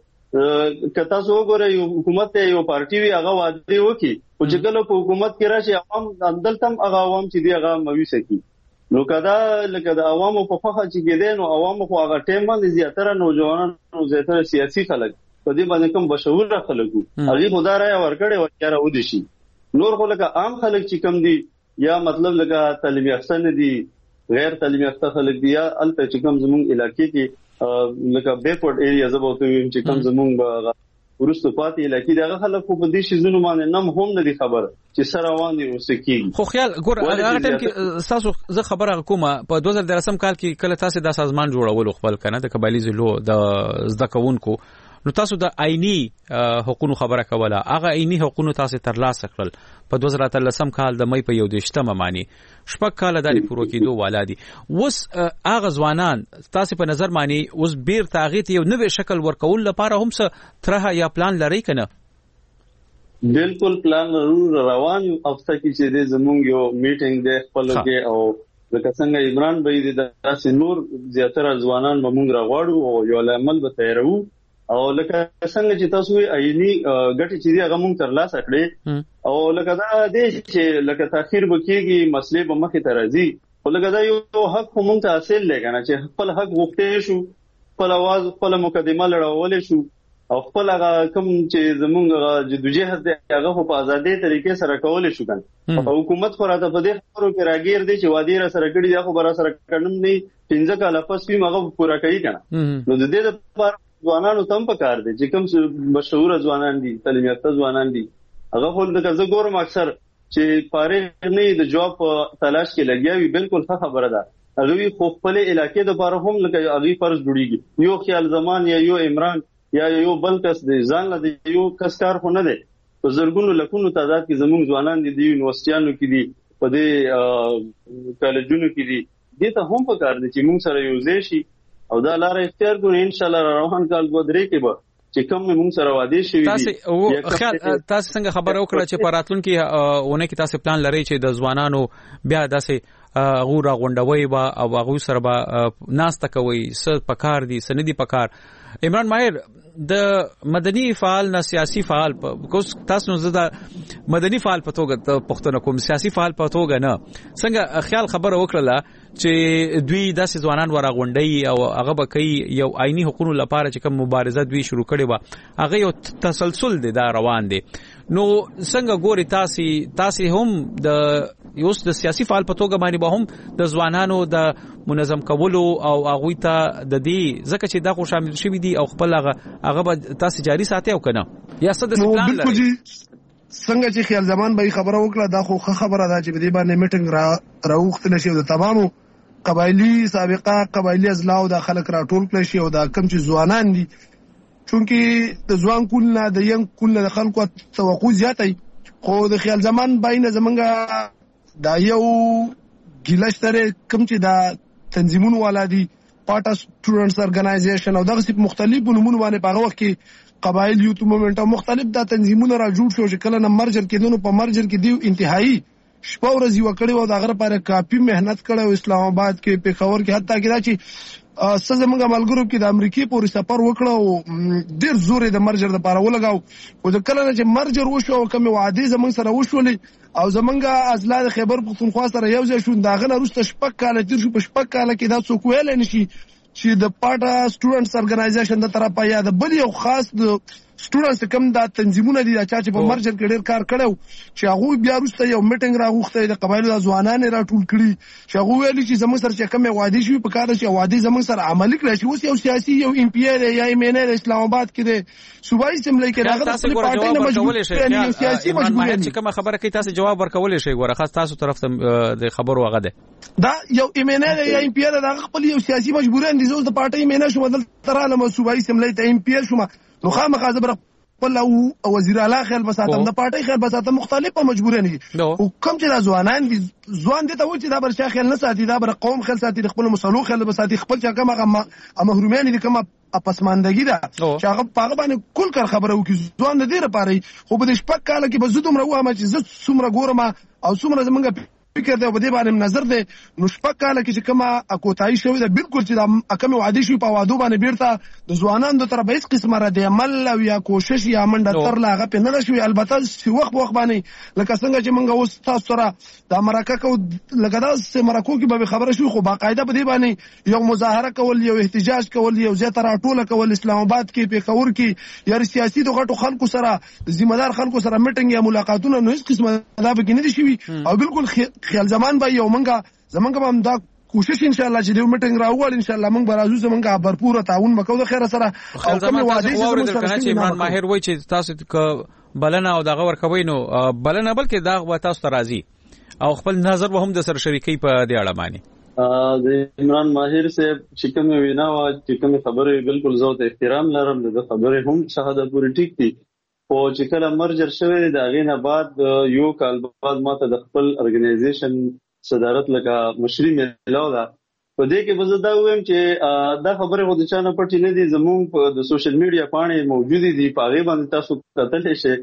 کتا سو غره یو حکومت یو پارټي وی هغه وادي وکي او چې کله په حکومت کې راشي عوام دلتم هغه عوام چې دی هغه موي سکی نو کدا لکه د عوامو په فخر چې کېدین او عوامو خو هغه ټیم باندې زیاتره نوجوانان او زیاتره سیاسي خلک په دې باندې کوم بشعور خلکو هغه خدای ورکړې و چې را ودی شي نور خو لکه عام خلک چې کم دي یا مطلب لکه تعلیم یافته نه دي غیر تعلیم یافته خلک دي یا الته چې کوم زموږ علاقې کې لکه بیکورډ ایریا زبوته چې کوم زموږ ورستو پاتې علاقې دغه خلک په دې شي زونه باندې نم هم نه دي خبر چې سره روان دي وسکی خو خیال ګور هغه ټیم کې تاسو زه خبره کومه په 2013 کال کې کله تاسو د سازمان جوړول خپل کنه د قبایلی زلو د زده کوونکو نو تاسو د آئینی حقوقو خبره کوله هغه آئینی حقوقو تاسو ترلاسه کړل په 2013 کال د مې په 11 معنی شپږ کال د پورو کېدو ولادي وس هغه ځوانان تاسو په نظر معنی اوس بیر تاغیت یو نوې شکل ورکول لپاره هم څه ترها یا پلان لري کنه بالکل پلان روان افته کې چې زمونږ یو میټینګ د خپل کې او لکه څنګه عمران به د داسې نور زیاتره ځوانان به موږ راغواړو او یو عمل به تیارو او لکه څنګه چې تاسو عیني ګټې چې هغه موږ ترلاسه کړې او لکه دا دې چې لکه تاخير وکړي مسلې به مخې ته راځي خو لکه دا یو حق موږ ته حاصل لګنه چې خپل حق غوښتې شو خپل आवाज خپل مقدمه لړولې شو او خپل هغه کوم چې زمونږ جدوجہد هغه په ازادي طریقې سره کولې شو کنه حکومت خو راته په دې خبرو کې راګیر دي چې وادي را سره کړی دا خو بر سره کړم نه 15 کال پس به هغه پورا کوي کنه نو د دې لپاره ځوانانو تم پکار دي چې کوم مشهور ځوانان دي تعلیم یافته ځوانان دي هغه خپل د کزه ګورم اکثر چې فارغ نه د جواب تلاش کې لګیاوي بالکل ښه خبره ده هغه خپل علاقې د لپاره هم لکه هغه فرض جوړیږي یو خیال زمان یا یو عمران یا یو بل کس د ځان له یو کس کار خو نه دی په زرګونو لکونو تعداد کې زموږ ځوانان دي د یونیورسيټانو کې دي په دې کالجونو کې دي دې ته هم پکار دي چې موږ سره یو ځای شي او دا لار اختیار کړو ان شاء الله روان کال به درې کې به چې کوم موږ سره وادي شي تاسو خیال تاسو څنګه خبر وکړه چې پراتلون کې اونه کې تاسو پلان لري چې د ځوانانو بیا داسې غوړه غونډوي با او هغه سره به ناسته کوي څه پکار دي سندي پکار عمران ماهر د مدني فعال نه سیاسي فعال کوس تاسو زده مدني فعال په توګه پښتون کوم سیاسي فعال په توګه نه څنګه خیال خبر وکړه چې دوی داسې ځوانان ورغونډي او هغه به کوي یو آئینی حقوقو لپاره چې کوم مبارزه دوی شروع کړي و هغه یو تسلسل دی دا روان دی نو څنګه ګوري تاسو هم د یوس د سیاسي فعال په توګه باندې به هم د ځوانانو د منظم کولو او هغه ته د دې ځکه چې دا خو شامل شوی دي او خپل هغه به تاسو جاری ساتي او کنه یا څه د پلان لري څنګه چې خیال زمان به خبره وکړه دا خو خبره ده چې په دې باندې میټینګ راوختل شي د تمامو قبایلی سابقه قبایلی ازلاو د خلک راټول کړي شي او دا کم چې ځوانان دي چونکی د ځوان کولنه د یم کولنه د خلکو توقع زیاتای خو د خیال زمان باندې زمونږه دا یو ګیلشتره کم چې دا تنظیمونو والا دي پارټا سټوډنټس اورګنایزیشن او دغه مختلفو نمونه باندې په وخت کې قبایل یوت موومېنټ او مختلف دا تنظیمونه را جوړ شو چې کله نه مرجر کېدونو په مرجر کې دی انتهایی شپه ورځ یو کړي و دا غره لپاره کافي مهنت کړي اسلام آباد کې پیښور کې حتی کې دا چې سزمنګ ملګرو کې د امریکای پورې سفر وکړو ډیر زور د مرجر لپاره ولګاو او د کله چې مرجر وشو کوم وعده زمنګ سره وشولې او زمنګ ازلاد خیبر پختونخوا سره یو ځای شو داغه وروسته شپک کال تیر شو په شپک کال کې دا څوک ویل نشي چې د پارټا سټوډنټس اورګنایزیشن د طرفه یا د بل یو خاص د سټوډنټس کوم دا تنظیمونه دي چې په مرجر کې ډیر کار کړو چې هغه بیا وروسته یو میټینګ راغوښته د قبایلو د ځوانانو راټول کړي چې هغه ویل چې زموږ سره چې کوم وعده شوی په کار چې وعده زموږ سره عملي کړی شي اوس یو سیاسي یو ام پی ای یا ایم ان ای اسلام آباد کې د صوبایي سیملې کې راغلی تاسو ګورئ جواب ورکول شي سیاسي مجبورې چې کوم خبره کوي تاسو جواب ورکول شي ګوره خاص تاسو طرف ته د خبرو هغه ده دا یو ایم ان ای یا ایم پی ای دا خپل یو سیاسي مجبورې دي زو د پارټي ایم ان ای شو بدل تراله صوبایي سیملې ته ایم پی ای شو نو خامخا زبر خپل او وزیر اعلی خیال بساتم د پارټي خیال بساتم مختلفه مجبورې دي او کوم چې دا ځوانان دي ځوان دي ته و چې دا بر شیخ خیال نه ساتي دا بر قوم خیال ساتي خپل مسلو خیال بساتي خپل چې کومه محرومیان دي کومه اپسماندګي ده چې هغه په باندې کول کار خبره وکي ځوان د دې لپاره خو په دې شپږ کال کې به زه دومره وایم چې زه څومره ګورم او څومره زمونږ فکر دی په دې باندې نظر دی نو شپږ کال کې چې کومه اکوتای شوې ده بالکل چې دا کومه وعده شوی په وعده باندې بیرته د ځوانانو د طرف هیڅ قسمه را دی عمل او یا کوشش یا منډه تر لاغه په نه شوی البته چې وخت باندې لکه څنګه چې موږ اوس تاسو سره د مرکه کو لکه دا سه مرکو کې به خبره شو خو باقاعده په دې باندې یو مظاهره کول یو احتجاج کول یو زیات راټوله کول اسلام آباد کې پیښور کې یا سیاسي د غټو خلکو سره ذمہ دار خلکو سره میټینګ یا ملاقاتونه نو هیڅ قسمه دا به کې نه دي شوی او بالکل خیال زمان به یو زمونږ به هم دا کوشش ان شاء الله چې د میټینګ راوړل ان شاء الله موږ به راځو زمونږ भरपूर تعاون وکړو د خیر سره او کوم وعده چې عمران ماهر وایي چې تاسو بلنه او دغه ورکوي نو بلنه بلکې دا و تاسو ته راځي او خپل نظر به هم د سر شریکي په دې اړه باندې د عمران ماهر صاحب چې کوم وینا او چې کوم خبره بالکل زو ته احترام لرم د خبره هم شهادت پوری ټیک دي او چې کله مرجر شوی دا غینه بعد یو کال بعد ماته د خپل ارګنایزیشن صدارت لکه مشري ملاو دا په دې کې به زه دا وایم چې دا خبره خو د چا نه پټې نه دي زموږ په د سوشل میډیا باندې موجود دي په هغه باندې تاسو کتلی شئ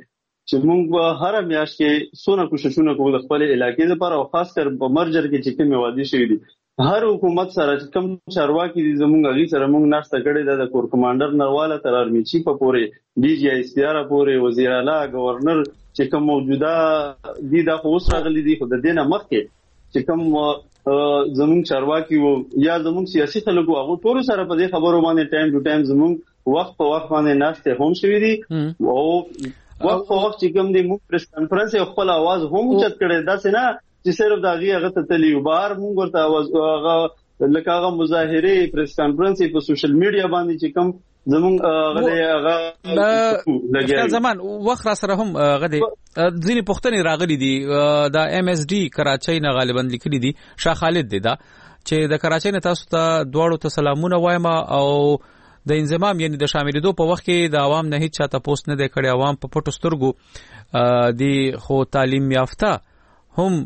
چې موږ هر میاشت کې سونه کوششونه کوو د خپل علاقې لپاره او خاص کر په مرجر کې چې کوم وادي شوی دي هر حکومت سره کوم چارواکي دي زموږ غي سره موږ ناشته کړې د کور کمانډر نرواله تر آرمي چیف پورې ډي جی اس پی آر پورې وزیر اعلی گورنر چې کوم موجوده دي د اوس راغلي دي خو د دینه مخکې چې کوم زموږ چارواکي وو یا زموږ سیاسي خلکو هغه ټول سره په دې خبرو باندې ټایم ټو ټایم زموږ وخت په وخت باندې ناشته هم شوی دي او وخت په وخت چې کوم دي موږ پریس کانفرنس خپل आवाज هم چت کړي دا څنګه چې صرف دا غي هغه ته تلی بار مونږ ورته आवाज هغه لکه هغه مظاهره پریس کانفرنس په سوشل میډیا باندې چې کوم زمونږ هغه لګیا زمان وخت را سره هم غدي ځینې پښتني راغلي دي دا ام اس ډي کراچۍ نه غالبا لیکلي دي شاه خالد دی دا چې د کراچۍ نه تاسو ته دواړو ته سلامونه وایم او د انضمام یعنی د شاملېدو په وخت کې د عوام نه هیڅ چاته پوسټ نه دی کړی عوام په پټو سترګو دی خو تعلیم یافته هم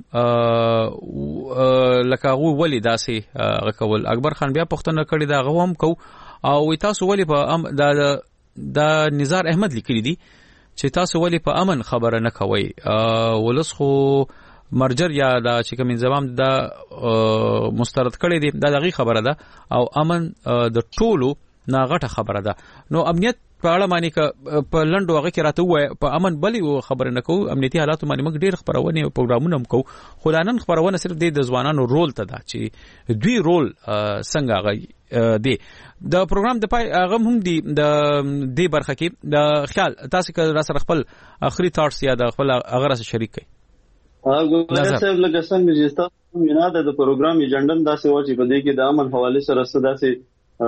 لکه غو ولی داسې غکول اکبر خان بیا پښتنه کړی دا غو هم کو او تاسو ولی په د نزار احمد لیکلی دي چې تاسو ولی په امن خبره نه کوي ولس خو مرجر یا دا چې کوم انضمام دا مسترد کړی دي دا دغه خبره ده او امن د ټولو ناغټه خبره ده نو امنیت په اړه باندې ک په لندو هغه کې راته وای په امن بلې خبره نه کوو امنیتي حالات باندې موږ ډېر خبرونه او پروګرامونه هم کوو خدانن خبرونه صرف د ځوانانو رول ته ده چې دوی رول څنګه غي دی د پروګرام د پای هغه هم دی د دې برخه کې د خیال تاسو که را سره خپل اخري تھاټس یا د خپل هغه سره شریک کړئ هغه صاحب لکه څنګه چې تاسو میناده د پروګرام ایجنډا داسې و چې په دې کې د امن حواله سره ستاسو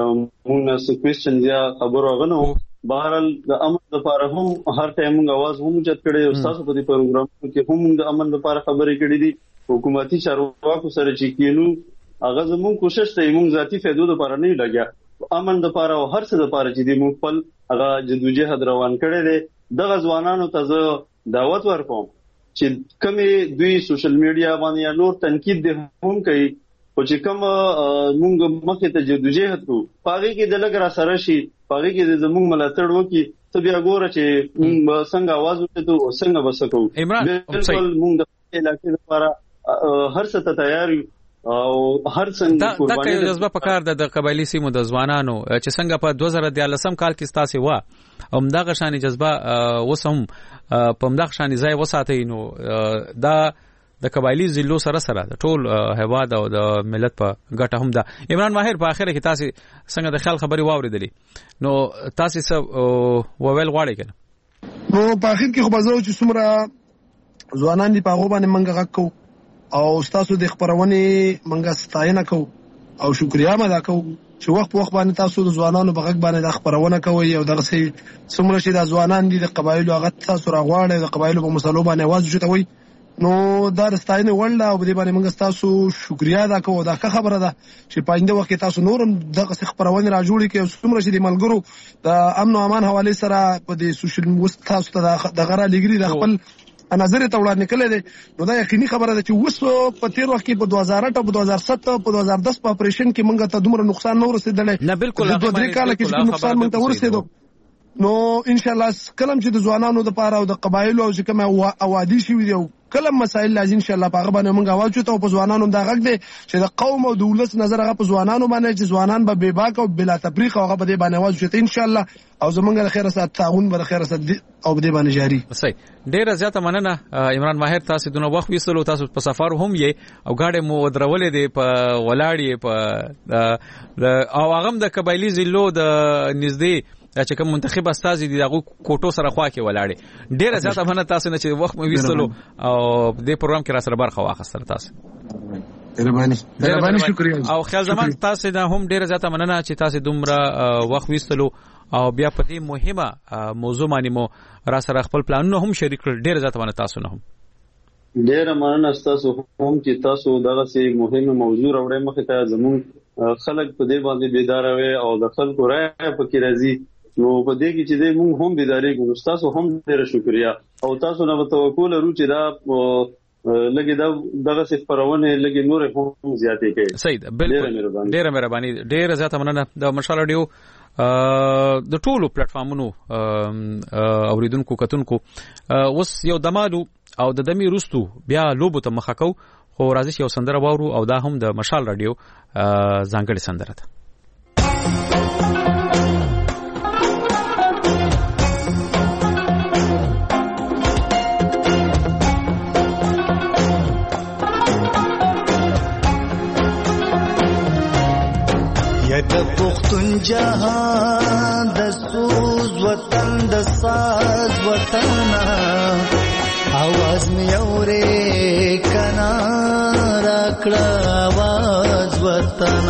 موږ څه کوېسچن یا خبرو غنو بهرحال د امن لپاره هم هر ټایم موږ आवाज هم چت کړی او تاسو په دې پروګرام کې هم د امن لپاره خبرې کړې دي حکومتي چارواکو سره چې کینو هغه زموږ کوشش ته موږ ذاتی فائدو لپاره نه لګیا امن لپاره او هر څه لپاره چې موږ خپل هغه جدوجہد روان کړی دی د غزوانانو ته دعوت ورکوم چې کومې دوی سوشل میډیا باندې نور تنقید دي هم کوي او چې کوم موږ مخې ته جدوجہد کوو پاره کې د لګرا سره شي پاره کې د زموږ ملاتړ وکي ته بیا ګوره چې موږ څنګه आवाज وکړو او څنګه وسکو بالکل موږ د علاقې لپاره هر څه ته تیار یو او هر څنګه قرباني دا جذبه پکار د قبایلی سیمو د ځوانانو چې څنګه په 2013 کال کې ستاسو وا همدغه شانې جذبه وسم په همدغه شانې ځای وساتئ نو دا د قبایلی ضلعو سره سره د ټول هواد او د ملت په ګټه هم ده عمران ماهر په اخر کې تاسو څنګه د خیال خبري واوریدلې نو تاسو څه وویل غواړئ کنه نو په اخر کې خو بزو چې څومره ځوانان دي په هغه باندې منګه غکو او تاسو د خبرونه منګه ستاینه کو او شکریا مده کو چې وخت په وخت باندې تاسو د ځوانانو په غږ باندې د خبرونه کوي او دغه څومره چې د ځوانان دي د قبایلو هغه تاسو راغواړي د قبایلو په مسلو باندې आवाज جوړوي نو دا رستاینه ولله او دې باندې موږ تاسو شکریا ادا کوو دا خبره ده چې پاینده وخت تاسو نورم دغه خبرونه را جوړی کې څومره چې د ملګرو د امن او امان حواله سره په دې سوشل میډیا تاسو ته د غره لګري د خپل نظر ته وړاندې کړل دي نو دا یقیني خبره ده چې اوس په تیر وخت کې په 2008 او په 2007 په 2010 په اپریشن کې موږ ته دومره نقصان نه ورسېدل نه بالکل د 2 کال کې چې نقصان موږ ته ورسېدو نو ان شاء الله کلم چې د ځوانانو د پاره او د قبایلو او چې کومه اوادي شي وي کلم مسائل لازم ان شاء الله په غبنه موږ आवाज چوتو په ځوانانو دا غږ دي چې د قوم او دولت نظر هغه په ځوانانو باندې چې ځوانان به بے باک او بلا تفریق هغه په دې باندې आवाज چوتو ان شاء الله او زمونږ د خیره سات تعاون به خیره سات او په دې باندې جاری صحیح ډیر زیاته مننه عمران ماهر تاسو دونه وخت ویسلو تاسو په سفر هم یې او گاډي مو درولې دي په ولاړی په او هغه د قبایلی ضلعو د نږدې چې کوم منتخب استاد دي دغه کوټو سره خوا کې ولاړې ډیره زیاته مننه تاسو نه چې وخت مو ویستلو او د پروګرام کې را سره برخه واخیستل تاسو مهرباني شکریا او خیال زمان تاسو نه هم ډیره زیاته مننه چې تاسو دومره وخت ویستلو او بیا په دې مهمه موضوع باندې مو را سره خپل پلانونه هم شریک کړل ډیره زیاته مننه تاسو نه هم ډیره مننه تاسو هم چې تاسو دغه سي مهمه موضوع راوړې مخه ته زموږ خلک په دې باندې بیدار وي او د خلکو رائے پکې راځي نو په دې کې چې موږ هم بیداری کوو تاسو هم ډیره شکریا او تاسو نو توقع لرو چې دا لګي دغه څه پرونه لګي نور هم زیاتې کوي صحیح بالکل ډیره مهرباني ډیره زیاته مننه د مشال اډیو د ټولو پلیټ فارمونو اوریدونکو کتونکو اوس یو دمالو او د دمی روستو بیا لوبو ته مخه کو خو راځي یو سندره واورو او دا هم د مشال رادیو ځانګړي سندره ده. د پختون جهان د سوز وطن د ساز وطن आवाज می اورې کنا راکړه आवाज وطن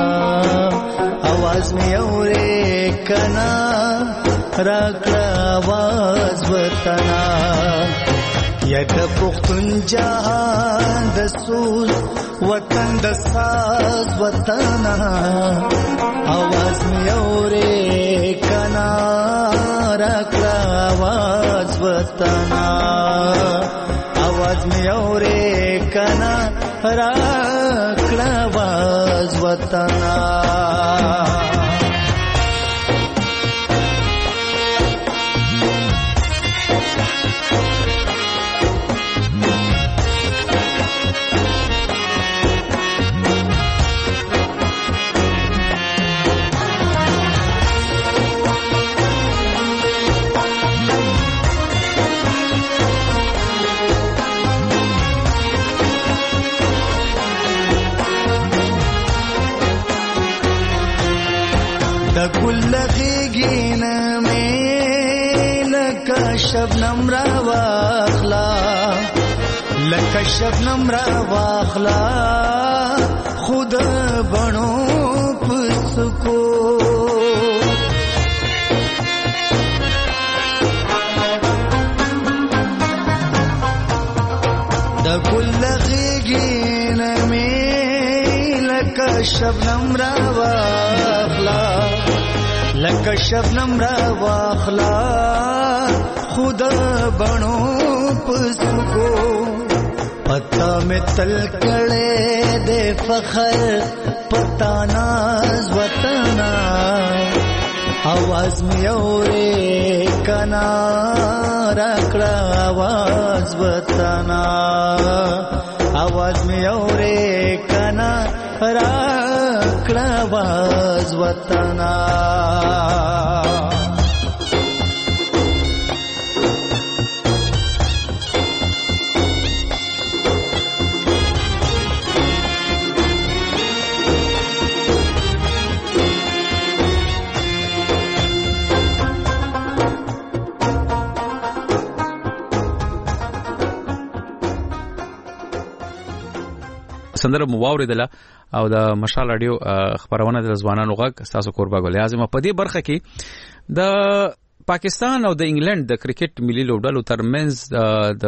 आवाज می اورې کنا راکړه आवाज وطن یا د پختون جهان د سوز وطن د ساز وطن आवाज می اورې کنا راکړه आवाज وطن आवाज می اورې کنا راکړه आवाज وطن گل غیگین میں لکا شبنم را واخلا لکا شبنم را واخلا خود بنو پسکو دا گل غیگین میں لکا شبنم را واخلا لکه شبنم را واخلا خود بنو پسکو پتا میں تل کڑے دے فخر پتا ناز وطنا आवाज میں اورے کنا راکڑا आवाज وطنا आवाज میں اورے کنا راکڑا आवाज وطنا سندره مواورې دله او د مشال رادیو خبرونه د ځوانانو غږ تاسو کوربه ګل اعظم په دې برخه کې د پاکستان او د انګلند د کرکټ ملي لوبډلو ترمنځ د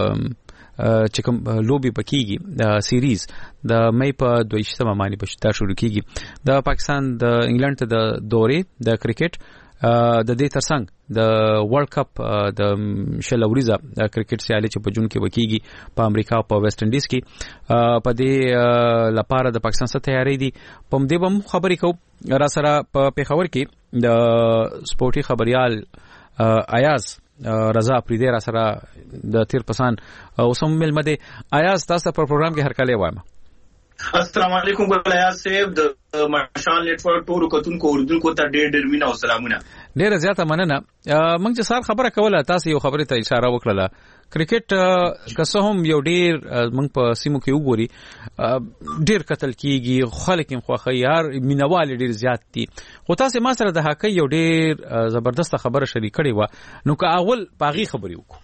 چکم لوبي پکېږي د سیریز د مې په 22 باندې بشتا شروع کیږي د پاکستان د انګلند ته د دورې د کرکټ د دې ترڅنګ د ورلد کپ د شلوريزه کرکټ سیالي چې په جون کې وکیږي په امریکا او په ویسټ انډیز کې په دې لپاره د پاکستان سره تیاری دي په دې هم خبرې کو را سره په پیښور کې د سپورتي خبريال ایاز رضا پریدې را سره د تیر پسان اوسم ملمده ایاز تاسو په پروګرام کې هر کله وایم. السلام علیکم ګلایاز صاحب د مشال نتورک ټولو کتونکو اوردونکو ته ډېر مینه او سلامونه. ډېر زیاته مننه. موږ چې سار خبره کوله تاسو یو خبره ته اشاره وکړه کرکټ که هم یو ډېر موږ په سیمو کې وګوري ډېر قتل کیږي خلک یې خوخه یار مینوال ډېر زیات دي خو تاسو ما سره د هکې یو ډېر زبردست خبره شریک کړې و نو که اول باغی خبرې وکړو.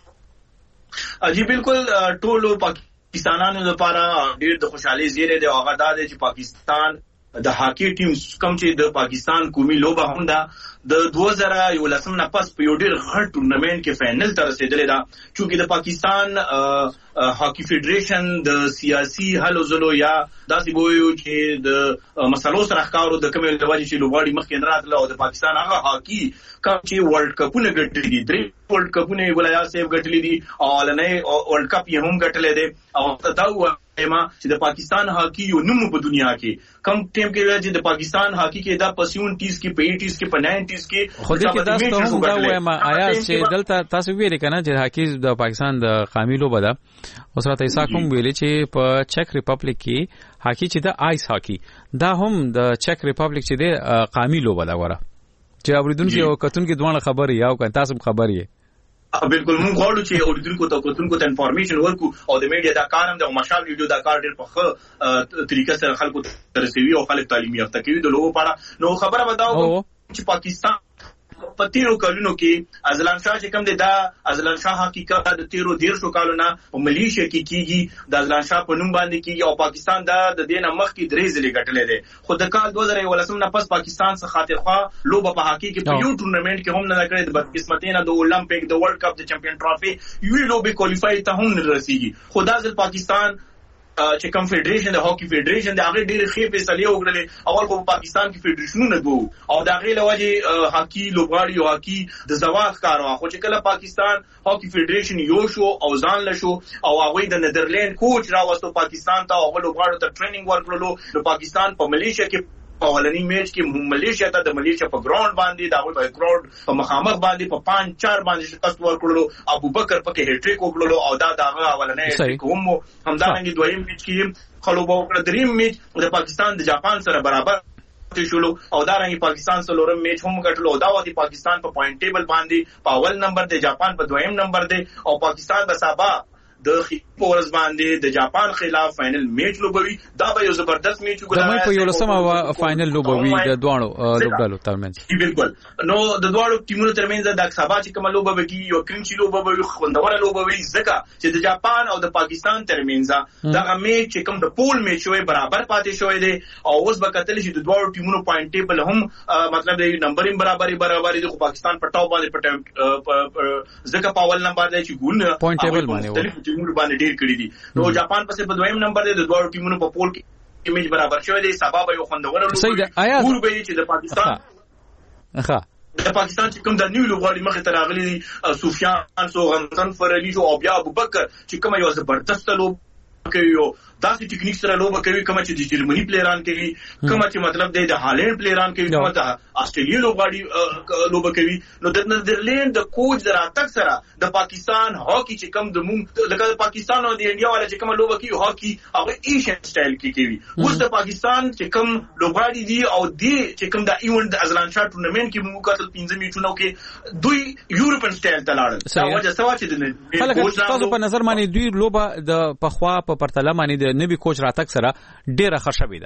جی بالکل ټولو پاکستانانو لپاره ډېر د خوشحالي زیری دی او هغه دا دی چې پاکستان د هاکی ټیم کوم چې د پاکستان قومي لوبه هم ده د 2011 نه پس په یو ډېر غټ ټورنمنت کې فائنل ته رسیدلې ده چې د پاکستان هاکی فدریشن د سیاسي حل زلو یا داسې وایو چې د مسلو سره ښکارو د کومې لوجې چې لوبغاړي مخکې نه راتله او د پاکستان هغه هاکی کوم چې ورلد کپونه ګټلي دي 3 ورلد کپونه ولایت صاحب ګټلي دي او لنې ورلد کپ یې هم ګټلې دي او دا ما چې د پاکستان هاکی یو نوم په دنیا کې کم ټیم کې چې د پاکستان هاکی کې دا په 70s کې په 80s کې په 90s کې خو دې کې تاسو هم دا وایم آیا چې دلته تاسو ویل کنه چې هاکی د پاکستان د قومي لوبه ده اوس راته ایسا کوم ویل چې په چک ریپبلیک کې هاکی چې د آیس هاکی دا هم د چک ریپبلیک چې د قومي لوبه ده وره چې اوریدونکو او کتونکو دوه خبري یاو کنه تاسو خبري بالکل مونږ غواړو چې اوریدونکو ته انفارمیشن ورکو او د میډیا دا کار هم د مشال ویډیو دا کار ډېر په طریقه سره خلکو ته رسوي او خلک تعلیم یافته کوي د لوبو په اړه نو خبره وتاو چې پاکستان په تیرو کلونو کې ازلان شاه چې کوم دی دا ازلان شاه حقیقت د تیرو 150 کالونو په ملیشیا کې کیږي د ازلان شاه په نوم باندې کیږي او پاکستان د دینه مخ کې درې ځلې ګټلې ده خو د کال 2018 نه پس پاکستان څخه خاطرخوا لوبه په هاکی کې په یو ټورنمنت کې هم نه کړې د بدقسمتۍ نه د اولمپیک د ورلد کپ د چمپیون ټرافي یو لوبه کوالیفای ته هم نه رسیږي خو دا ځل پاکستان چې کوم فدریشن د هاکی فدریشن د هغه ډېر ښه فیصله وکړلې اول خو پاکستان کې فدریشنونه دوه او د هغه لوجه هاکی لوبغاړي او هاکی د زواخ کاروا خو چې کله پاکستان هاکی فدریشن یو شو او ځان لشو او هغه د نیدرلند کوچ راوستو پاکستان ته او لوبغاړو ته ټریننګ ورکړلو نو پاکستان په ملیشیا کې اولنی میچ کې ملیشیا ته د ملیشیا په ګراوند باندې دا په ګراوند په مخامخ باندې په 5-4 باندې شکست ورکړلو ابوبکر پکې هټریک وکړلو او دا دغه اولنی کوم همدارنګه دویم میچ کې خلوبو وکړ دریم میچ د پاکستان د جاپان سره برابر شولو او دا رنګ پاکستان سره میچ هم ګټلو دا وتی پاکستان په پوینټ ټیبل باندې په اول نمبر دی جاپان په دویم نمبر دی او پاکستان د سبا د خپورز باندې د جاپان خلاف فائنل میچ لوبوي دا به یو زبردست میچ وګورئ په یو لسمه فائنل لوبوي د دوانو لوبډالو ترمنځ بالکل نو د دوانو ټیمونو ترمنځ د سبا چې کوم لوبه وکي یو کرنچي لوبه وي خوندور لوبه وي ځکه چې د جاپان او د پاکستان ترمنځ دا میچ چې کوم د پول میچ وي برابر پاتې شوی دی او اوس به کتل شي د دوانو ټیمونو پوینټ ټیبل هم مطلب د نمبرینګ برابر دي خو پاکستان په ټاپ باندې ځکه په اول نمبر دی چې ګول پوینټ ټیبل باندې ټیمونو باندې ډیر کړی دي نو جاپان پسې په دویم نمبر دی د دوه ټیمونو په پول کې میچ برابر شوی دی سبب یو خوندور لوبه ګور به چې د پاکستان د پاکستان چې کوم د نیو لوبغاړي مخه تر راغلي دي سفیان سوغنزن فرلی او بیا ابوبکر چې کوم یو زبردست لوبه کوي او داسې ټیکنیک سره لوبه کوي کوم چې د جرمني پلیران کوي کوم چې مطلب د هالند پلیران کوي کوم ته استرالیا لوبغاړي لوبه کوي نو د نیدرلند د کوچ دراتک سره د پاکستان هاکی چې کوم د مونږ لکه پاکستان او د انډیا والا چې کوم لوبه کوي هاکی هغه ایشین سټایل کې کوي اوس د پاکستان چې کوم لوبغاړي دي او دی چې کوم د ایونت د ازلان شاه ټورنمنت کې موږ کتل 15 میچونو کې دوی یورپن سټایل ته لاړل دا وجه سوا چې د کوچ تاسو په نظر باندې دوی لوبه د پخوا په پرتله باندې د نبی کوچ راتک سره ډیره خشبې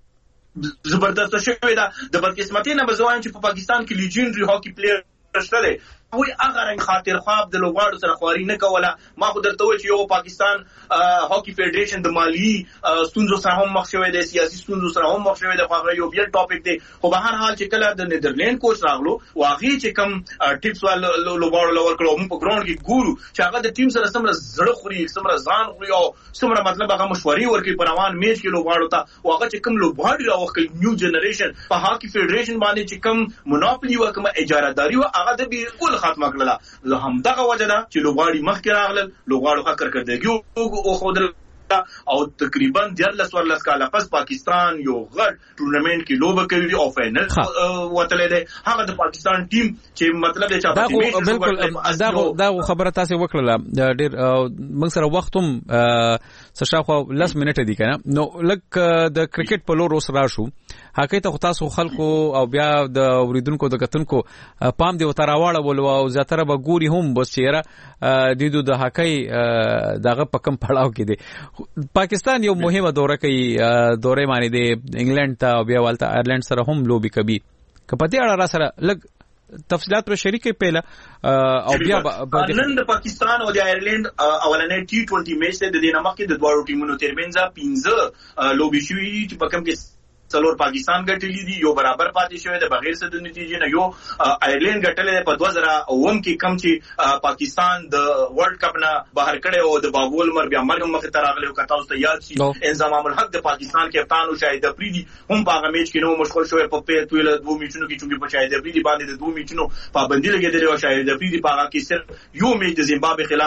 ده زبردست شوی ده د بدقسمتۍ نه بزوان چې په پاکستان کې لیجنډري هاکی پلیر شته دی وی هغه رنګ خاطر خواب د لوبغاړو سره خواري نه کوله ما خو درته وایي چې یو پاکستان هاکی فدریشن د مالی ستونزو سره هم مخ شوی دی سیاسي ستونزو سره هم مخ شوی دی خو هغه یو بل ټاپک دی خو به هر حال چې کله د نیدرلند کوچ راغلو واغې چې کم ټیپس ول لوبغاړو لور کړو موږ په ګراوند کې ګورو چې هغه د ټیم سره سمره زړه خوري سمره ځان خوري او سمره مطلب هغه مشورې ورکوي په روان میچ کې لوبغاړو ته واغه چې کم لوبغاړي راوخل نیو جنریشن په هاکی فدریشن باندې چې کم مونوپولي و کوم اجارهداري و هغه د بالکل ختمه کړله له همدغه وجه ده چې لوبغاړي مخکې راغلل لوبغاړو حق کړکړدګي او خودل او تقریبا 14 کاله پس پاکستان یو غټ ټورنمنت کې لوبه کوي او فائنل وتلې ده هغه د پاکستان ټیم چې مطلب دی چې بالکل دا خبره تاسو وکړه ډیر موږ سره وخت هم سشاخو 10 منټه دي کنه نو لک د کرکټ په لور اوس راشو حقیقت خو تاسو خلکو او بیا د اوریدونکو د کتونکو پام دی وتراواله ول او زیاتره به ګوري هم بس چیرې د هاکی دغه پکم پړاو کې دي پاکستان یو مهمه دوره کوي دوره معنی دی انګلند ته بیا والته آیرلند سره هم لوبي کوي کپتی اړه را سره لګ تفصيلات پر شریکه پیله او بیا نن د پاکستان او د آیرلند اولنې T20 میچ ته د دینه مخکې د دوه ټیمونو ترمنځ 15 لوبي شوې چې په کوم کې څلور پاکستان ګټلې دي یو برابر پاتې شوی د بغیر څه د نتیجې نه یو آیرلند ګټلې په 2009 کې کم چې پاکستان د ورلد کپ نه بهر کړي او د بابول مر بیا مرګ مخ ته راغلی او کتاو ته یاد شي انضمام الحق د پاکستان کپتان او شاهد افریدي هم په هغه میچ کې نو مشغول شوی په پیټویل دوه میچونو کې چې په شاهد افریدي باندې د دوه میچونو پابندي لګیدل او شاهد افریدي په هغه کې صرف یو میچ د زیمبابوې خلاف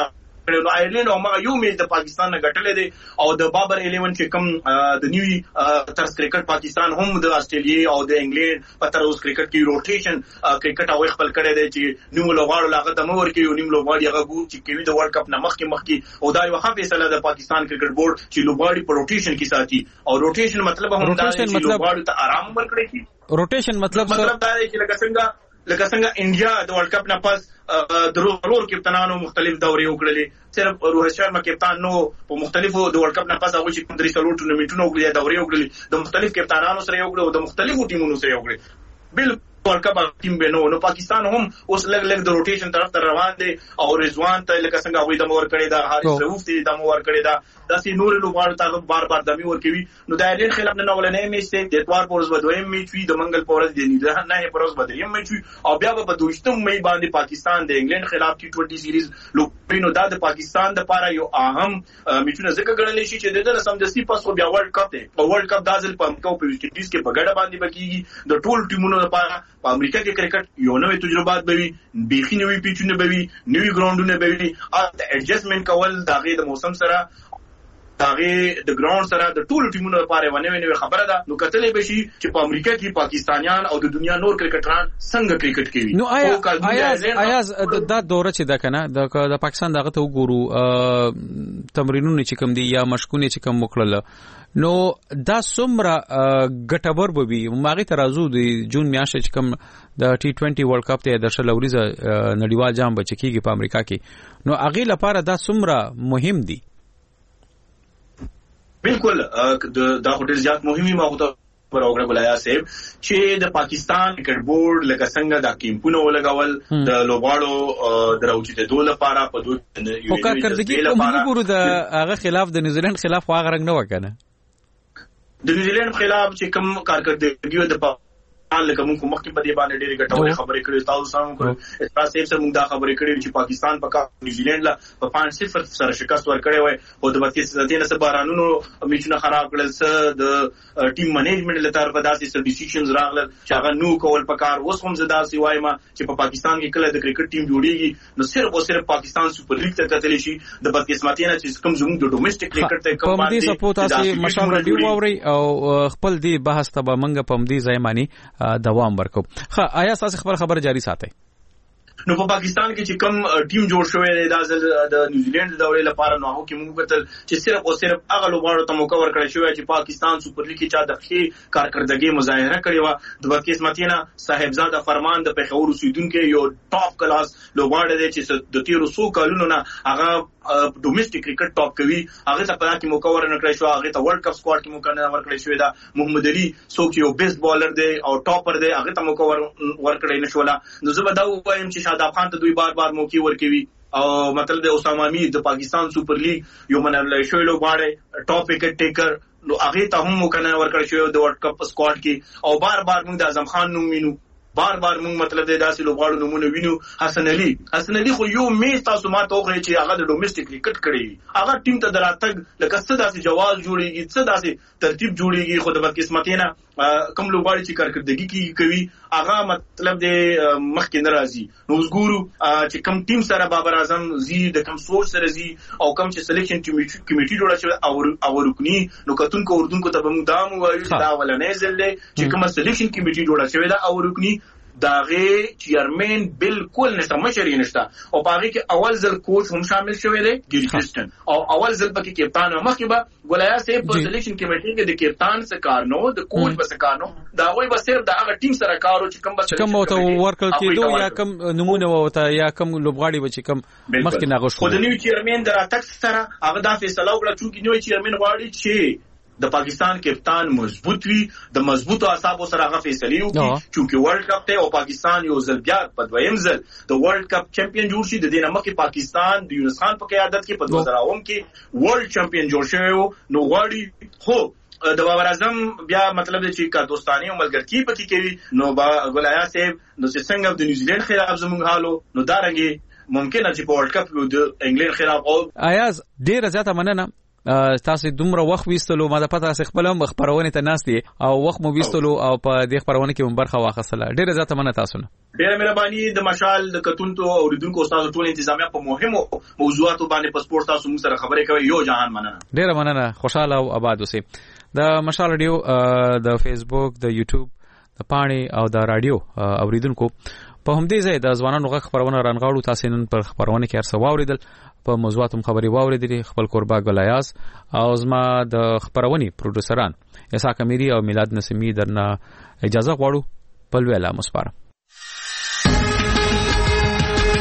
کړو. نو آیرلند او ما یو میچ د پاکستان نه ګټلې دي او د بابر 11 چې کوم د نیوی ترس کرکټ پاکستان هم د استرالیا او د انګلند په تر اوس کرکټ کې روټیشن کرکټ او خپل کړی دی چې نیو لوغاړو لاغه د مور کې یو نیم لوغاړي هغه ګو چې کوي د ورلد کپ نه مخکې او دا یو ښه فیصله د پاکستان کرکټ بورډ چې لوغاړي په روټیشن کې ساتي او روټیشن مطلب هم دا چې لوغاړو ته آرام ورکړي شي. روټیشن مطلب دا دی چې لکه څنګه انډیا د ورلد کپ نه پس درور کپتانانو مختلف دورې وکړلې. صرف روهت شرما کپتان نو په مختلفو د ورلد کپ نه پس هغه چې 3 ټورنمنټونو وکړي دورې وکړلې د مختلف کپتانانو سره یو کړو د مختلفو ټیمونو سره یو کړی. بالکل ورلد کپ ټیم به نو پاکستان هم اوس لګ د روټیشن طرف ته روان دي او رضوان ته لکه څنګه وې د مور کړی دا حارث رؤوف ته د مور کړی دا داسې نور لوبغاړو ته بار دمي ورکوي. نو د ایرلند خلاف نه ولنې میچ ته د اتوار پورز بدویم میچ وی د منګل پورز د نه پورز بدریم میچ او بیا په 22 مې باندې پاکستان د انګلند خلاف T20 سیریز لوبینو دا د پاکستان د لپاره یو اهم میچونه ځکه ګڼل شي چې د سمدستي پس بیا ورلد کپ دی او ورلد کپ دازل په امریکا او په ویسټ انډیز کې بغړه باندې بکیږي د ټول ټیمونو لپاره. په امریکا کې کرکټ یو نوې تجربات به وي, بیخي نوې پیچونه به وي, نوې ګراوندونه به وي, د اډجستمنت کول دغه د موسم سره دغه د ګراوند سره د ټول ټیمونو لپاره ونه نوې خبره ده. نو کتلې به شي چې په امریکا کې پاکستانیان او د دنیا نور کرکټران څنګه کرکټ کوي. نو آیا دا دوره چې دا کنه د پاکستان دغه ته وګورو تمرینونه چې کوم دي یا مشقونه چې کوم وکړل نو دا څومره ګټور به وي. ماغه ترازو د جون میاشتې چې کوم د T20 ورلد کپ ته د شلوريزه نړیوال جام بچ کیږي په امریکا کې نو هغه لپاره دا څومره مهم دي. بالکل دا هوټل زیات مهمي موضوع پر اوګره بلایا صاحب چې د پاکستان کرکټ بورډ لکه څنګه دا کیمپونه ولګول د لوبغاړو دروچته دوه لپاره په دوه یو کارکړدګي کومه ګورو د هغه خلاف د نیوزیلند خلاف واغ رنگ نه وکنه د نیوزیلند خلاف چې کوم کارکړدګي د لکه موږ مخکې په دې باندې ډېرې ګټورې خبرې کړې تاسو سره موږ اساسي سره موږ دا خبرې کړې چې پاکستان په نیوزیلند لا په 5-0 سره شکست ورکړی وای او د 32 سره بارانونو میچونه خراب کړل څه د ټیم منیجمنت له طرفه داسې څه ډیسیژنز راغلل چې هغه نو کول پکار. اوس هم زدا سی وایم چې په پاکستان کې کله د کرکټ ټیم جوړیږي نو صرف او صرف پاکستان سپر لیګ ته کتلی شي د بدقسمتۍ نه چې کوم زموږ د ډومېسټک کرکټ ته کوم باندې سپورت تاسو مشال رادیو ووري او خپل دی بحث ته منګه پم دی ځایمانی دوام ورکو. آیا تاسو خبر جاری ساتي؟ نو په پاکستان کې چې کوم ټیم جوړ شوی دی د نیوزیلند د دورې لپاره نو هغه کې موږ کتل چې صرف او صرف هغه لوبغاړو ته موقع ورکړی شوی چې پاکستان سپر لیګ کې چا د ښه کارکړدګي مظاهره کړې و. د بدقسمتۍ نه صاحبزاده فرمان د پیښور اوسیدونکو یو ټاپ کلاس لوبغاړی دی چې د 1300 کالونو نه هغه ډومېسټک کرکټ ټاپ کوي. هغه ته په کې موقع ورنکړی شو, هغه ته ورلد کپ سکواډ کې موقع نه ورکړی شوی دا. محمد علي څوک یو بیسټ بالر دی او ټاپر دی, هغه ته موقع ورکړی نشوله. نو زه به دا وایم چې شاداب خان ته دوی بار موقع ورکوي او مطلب د اسامه امیر د پاکستان سپر لیګ یو منل شوی لوبغاړی ټاپ وکټ ټیکر نو هغه ته هم موقع نه ورکړی شوی د ورلد کپ سکواډ کې. او بار موږ د اعظم خان نوم وینو, بار موږ مطلب د داسې لوبغاړو نمونه وینو. حسن علي خو یو میچ تاسو ما ته وغوړي چې هغه د ډومېسټک کرکټ کړی, هغه ټیم ته دراتګ لکه څه داسې جواز جوړیږي, څه داسې ترتیب جوړیږي. خو د بدقسمتۍ نه کوم لوبغاړي چې کارکړدګي کوي هغه مطلب د مخکې نه راځي. نو اوس ګورو چې کوم ټیم سره بابر اعظم زی د کوم سوچ سره زی او کوم چې سلیکشن کمیټي جوړه شوی او رکنی نو کتونکو اردوونکو ته به موږ دا وایو چې دا ولنې ځل دی چې کوم سلیکشن کمیټي جوړه شوی دا او رکنی داغه چیرمن بالکل نشته, مشر نشته او پاره کې اول ځل کوچ هم شامل شوی دی ګیری کرسټن او اول ځل پکې کپتان مخکې به ګولایا سه په سلیکشن کمیټي کې د کپتان څخه کار نو د کوچ به څخه کار نو دا وایي به صرف د هغه ټیم سره کارو چې کوم ته ورکل کېدو یا کوم نمونه وته یا کوم لوبغاړي به چې کوم مخکې ناغښ خو د نیو چیرمن دراتک سره هغه دا فیصله وکړه چې نیو چیرمن غواړي چې د پاکستان کپتان مضبوط وي, د مضبوطو اعصابو سره هغه فیصله وکړي چې ورلد کپ ته او پاکستان یو ځل بیا په دویم ځل د ورلد کپ چمپیون جوړ شي. د دې نامه کې پاکستان د یونس خان په قیادت کې په 2009 کې ورلد چمپیون جوړ شوی نو غواړي خو د بابر اعظم بیا مطلب چې کا دوستانه او ملګرتي پکې کوي نو با ګولایا صاحب نو څنګه د نیوزیلند خلاف زموږ حالو نو دارنګي ممکنه چې په ورلد کپ د انګلند خلاف او ایاز ډیر زیاته مننه تاسو دومره وخت وستلو ما د پته خپل خبرونه ته ناستي او وخت مو وستلو او په دې خبرونه کې برخه واخصله ډیره زیاته مننه تاسو نه ډیره مهرباني د مشال د کتونکو او ریډونکو استاد ټول انتظامیه په مهمو موضوعاتو باندې پاسپورت تاسو موږ سره خبرې کوي یو جهان مننه ډیره مننه خوشاله او آباد اوسئ د مشال رادیو د فیسبوک د یوټیوب د پاڼې او د رادیو اوریدونکو په همدې ځای د ځوانانو غږ خبرونه رانغاړو تاسو نن پر خبرونه کې ارسو واوریدل په موضوعاتو خبري واوریدل خپل قربا ګلایاس او زما د خبرونې پروډوسران اسحاق امیری او میلاد نسیمی درنه اجازه غواړو په لویلا مسپاره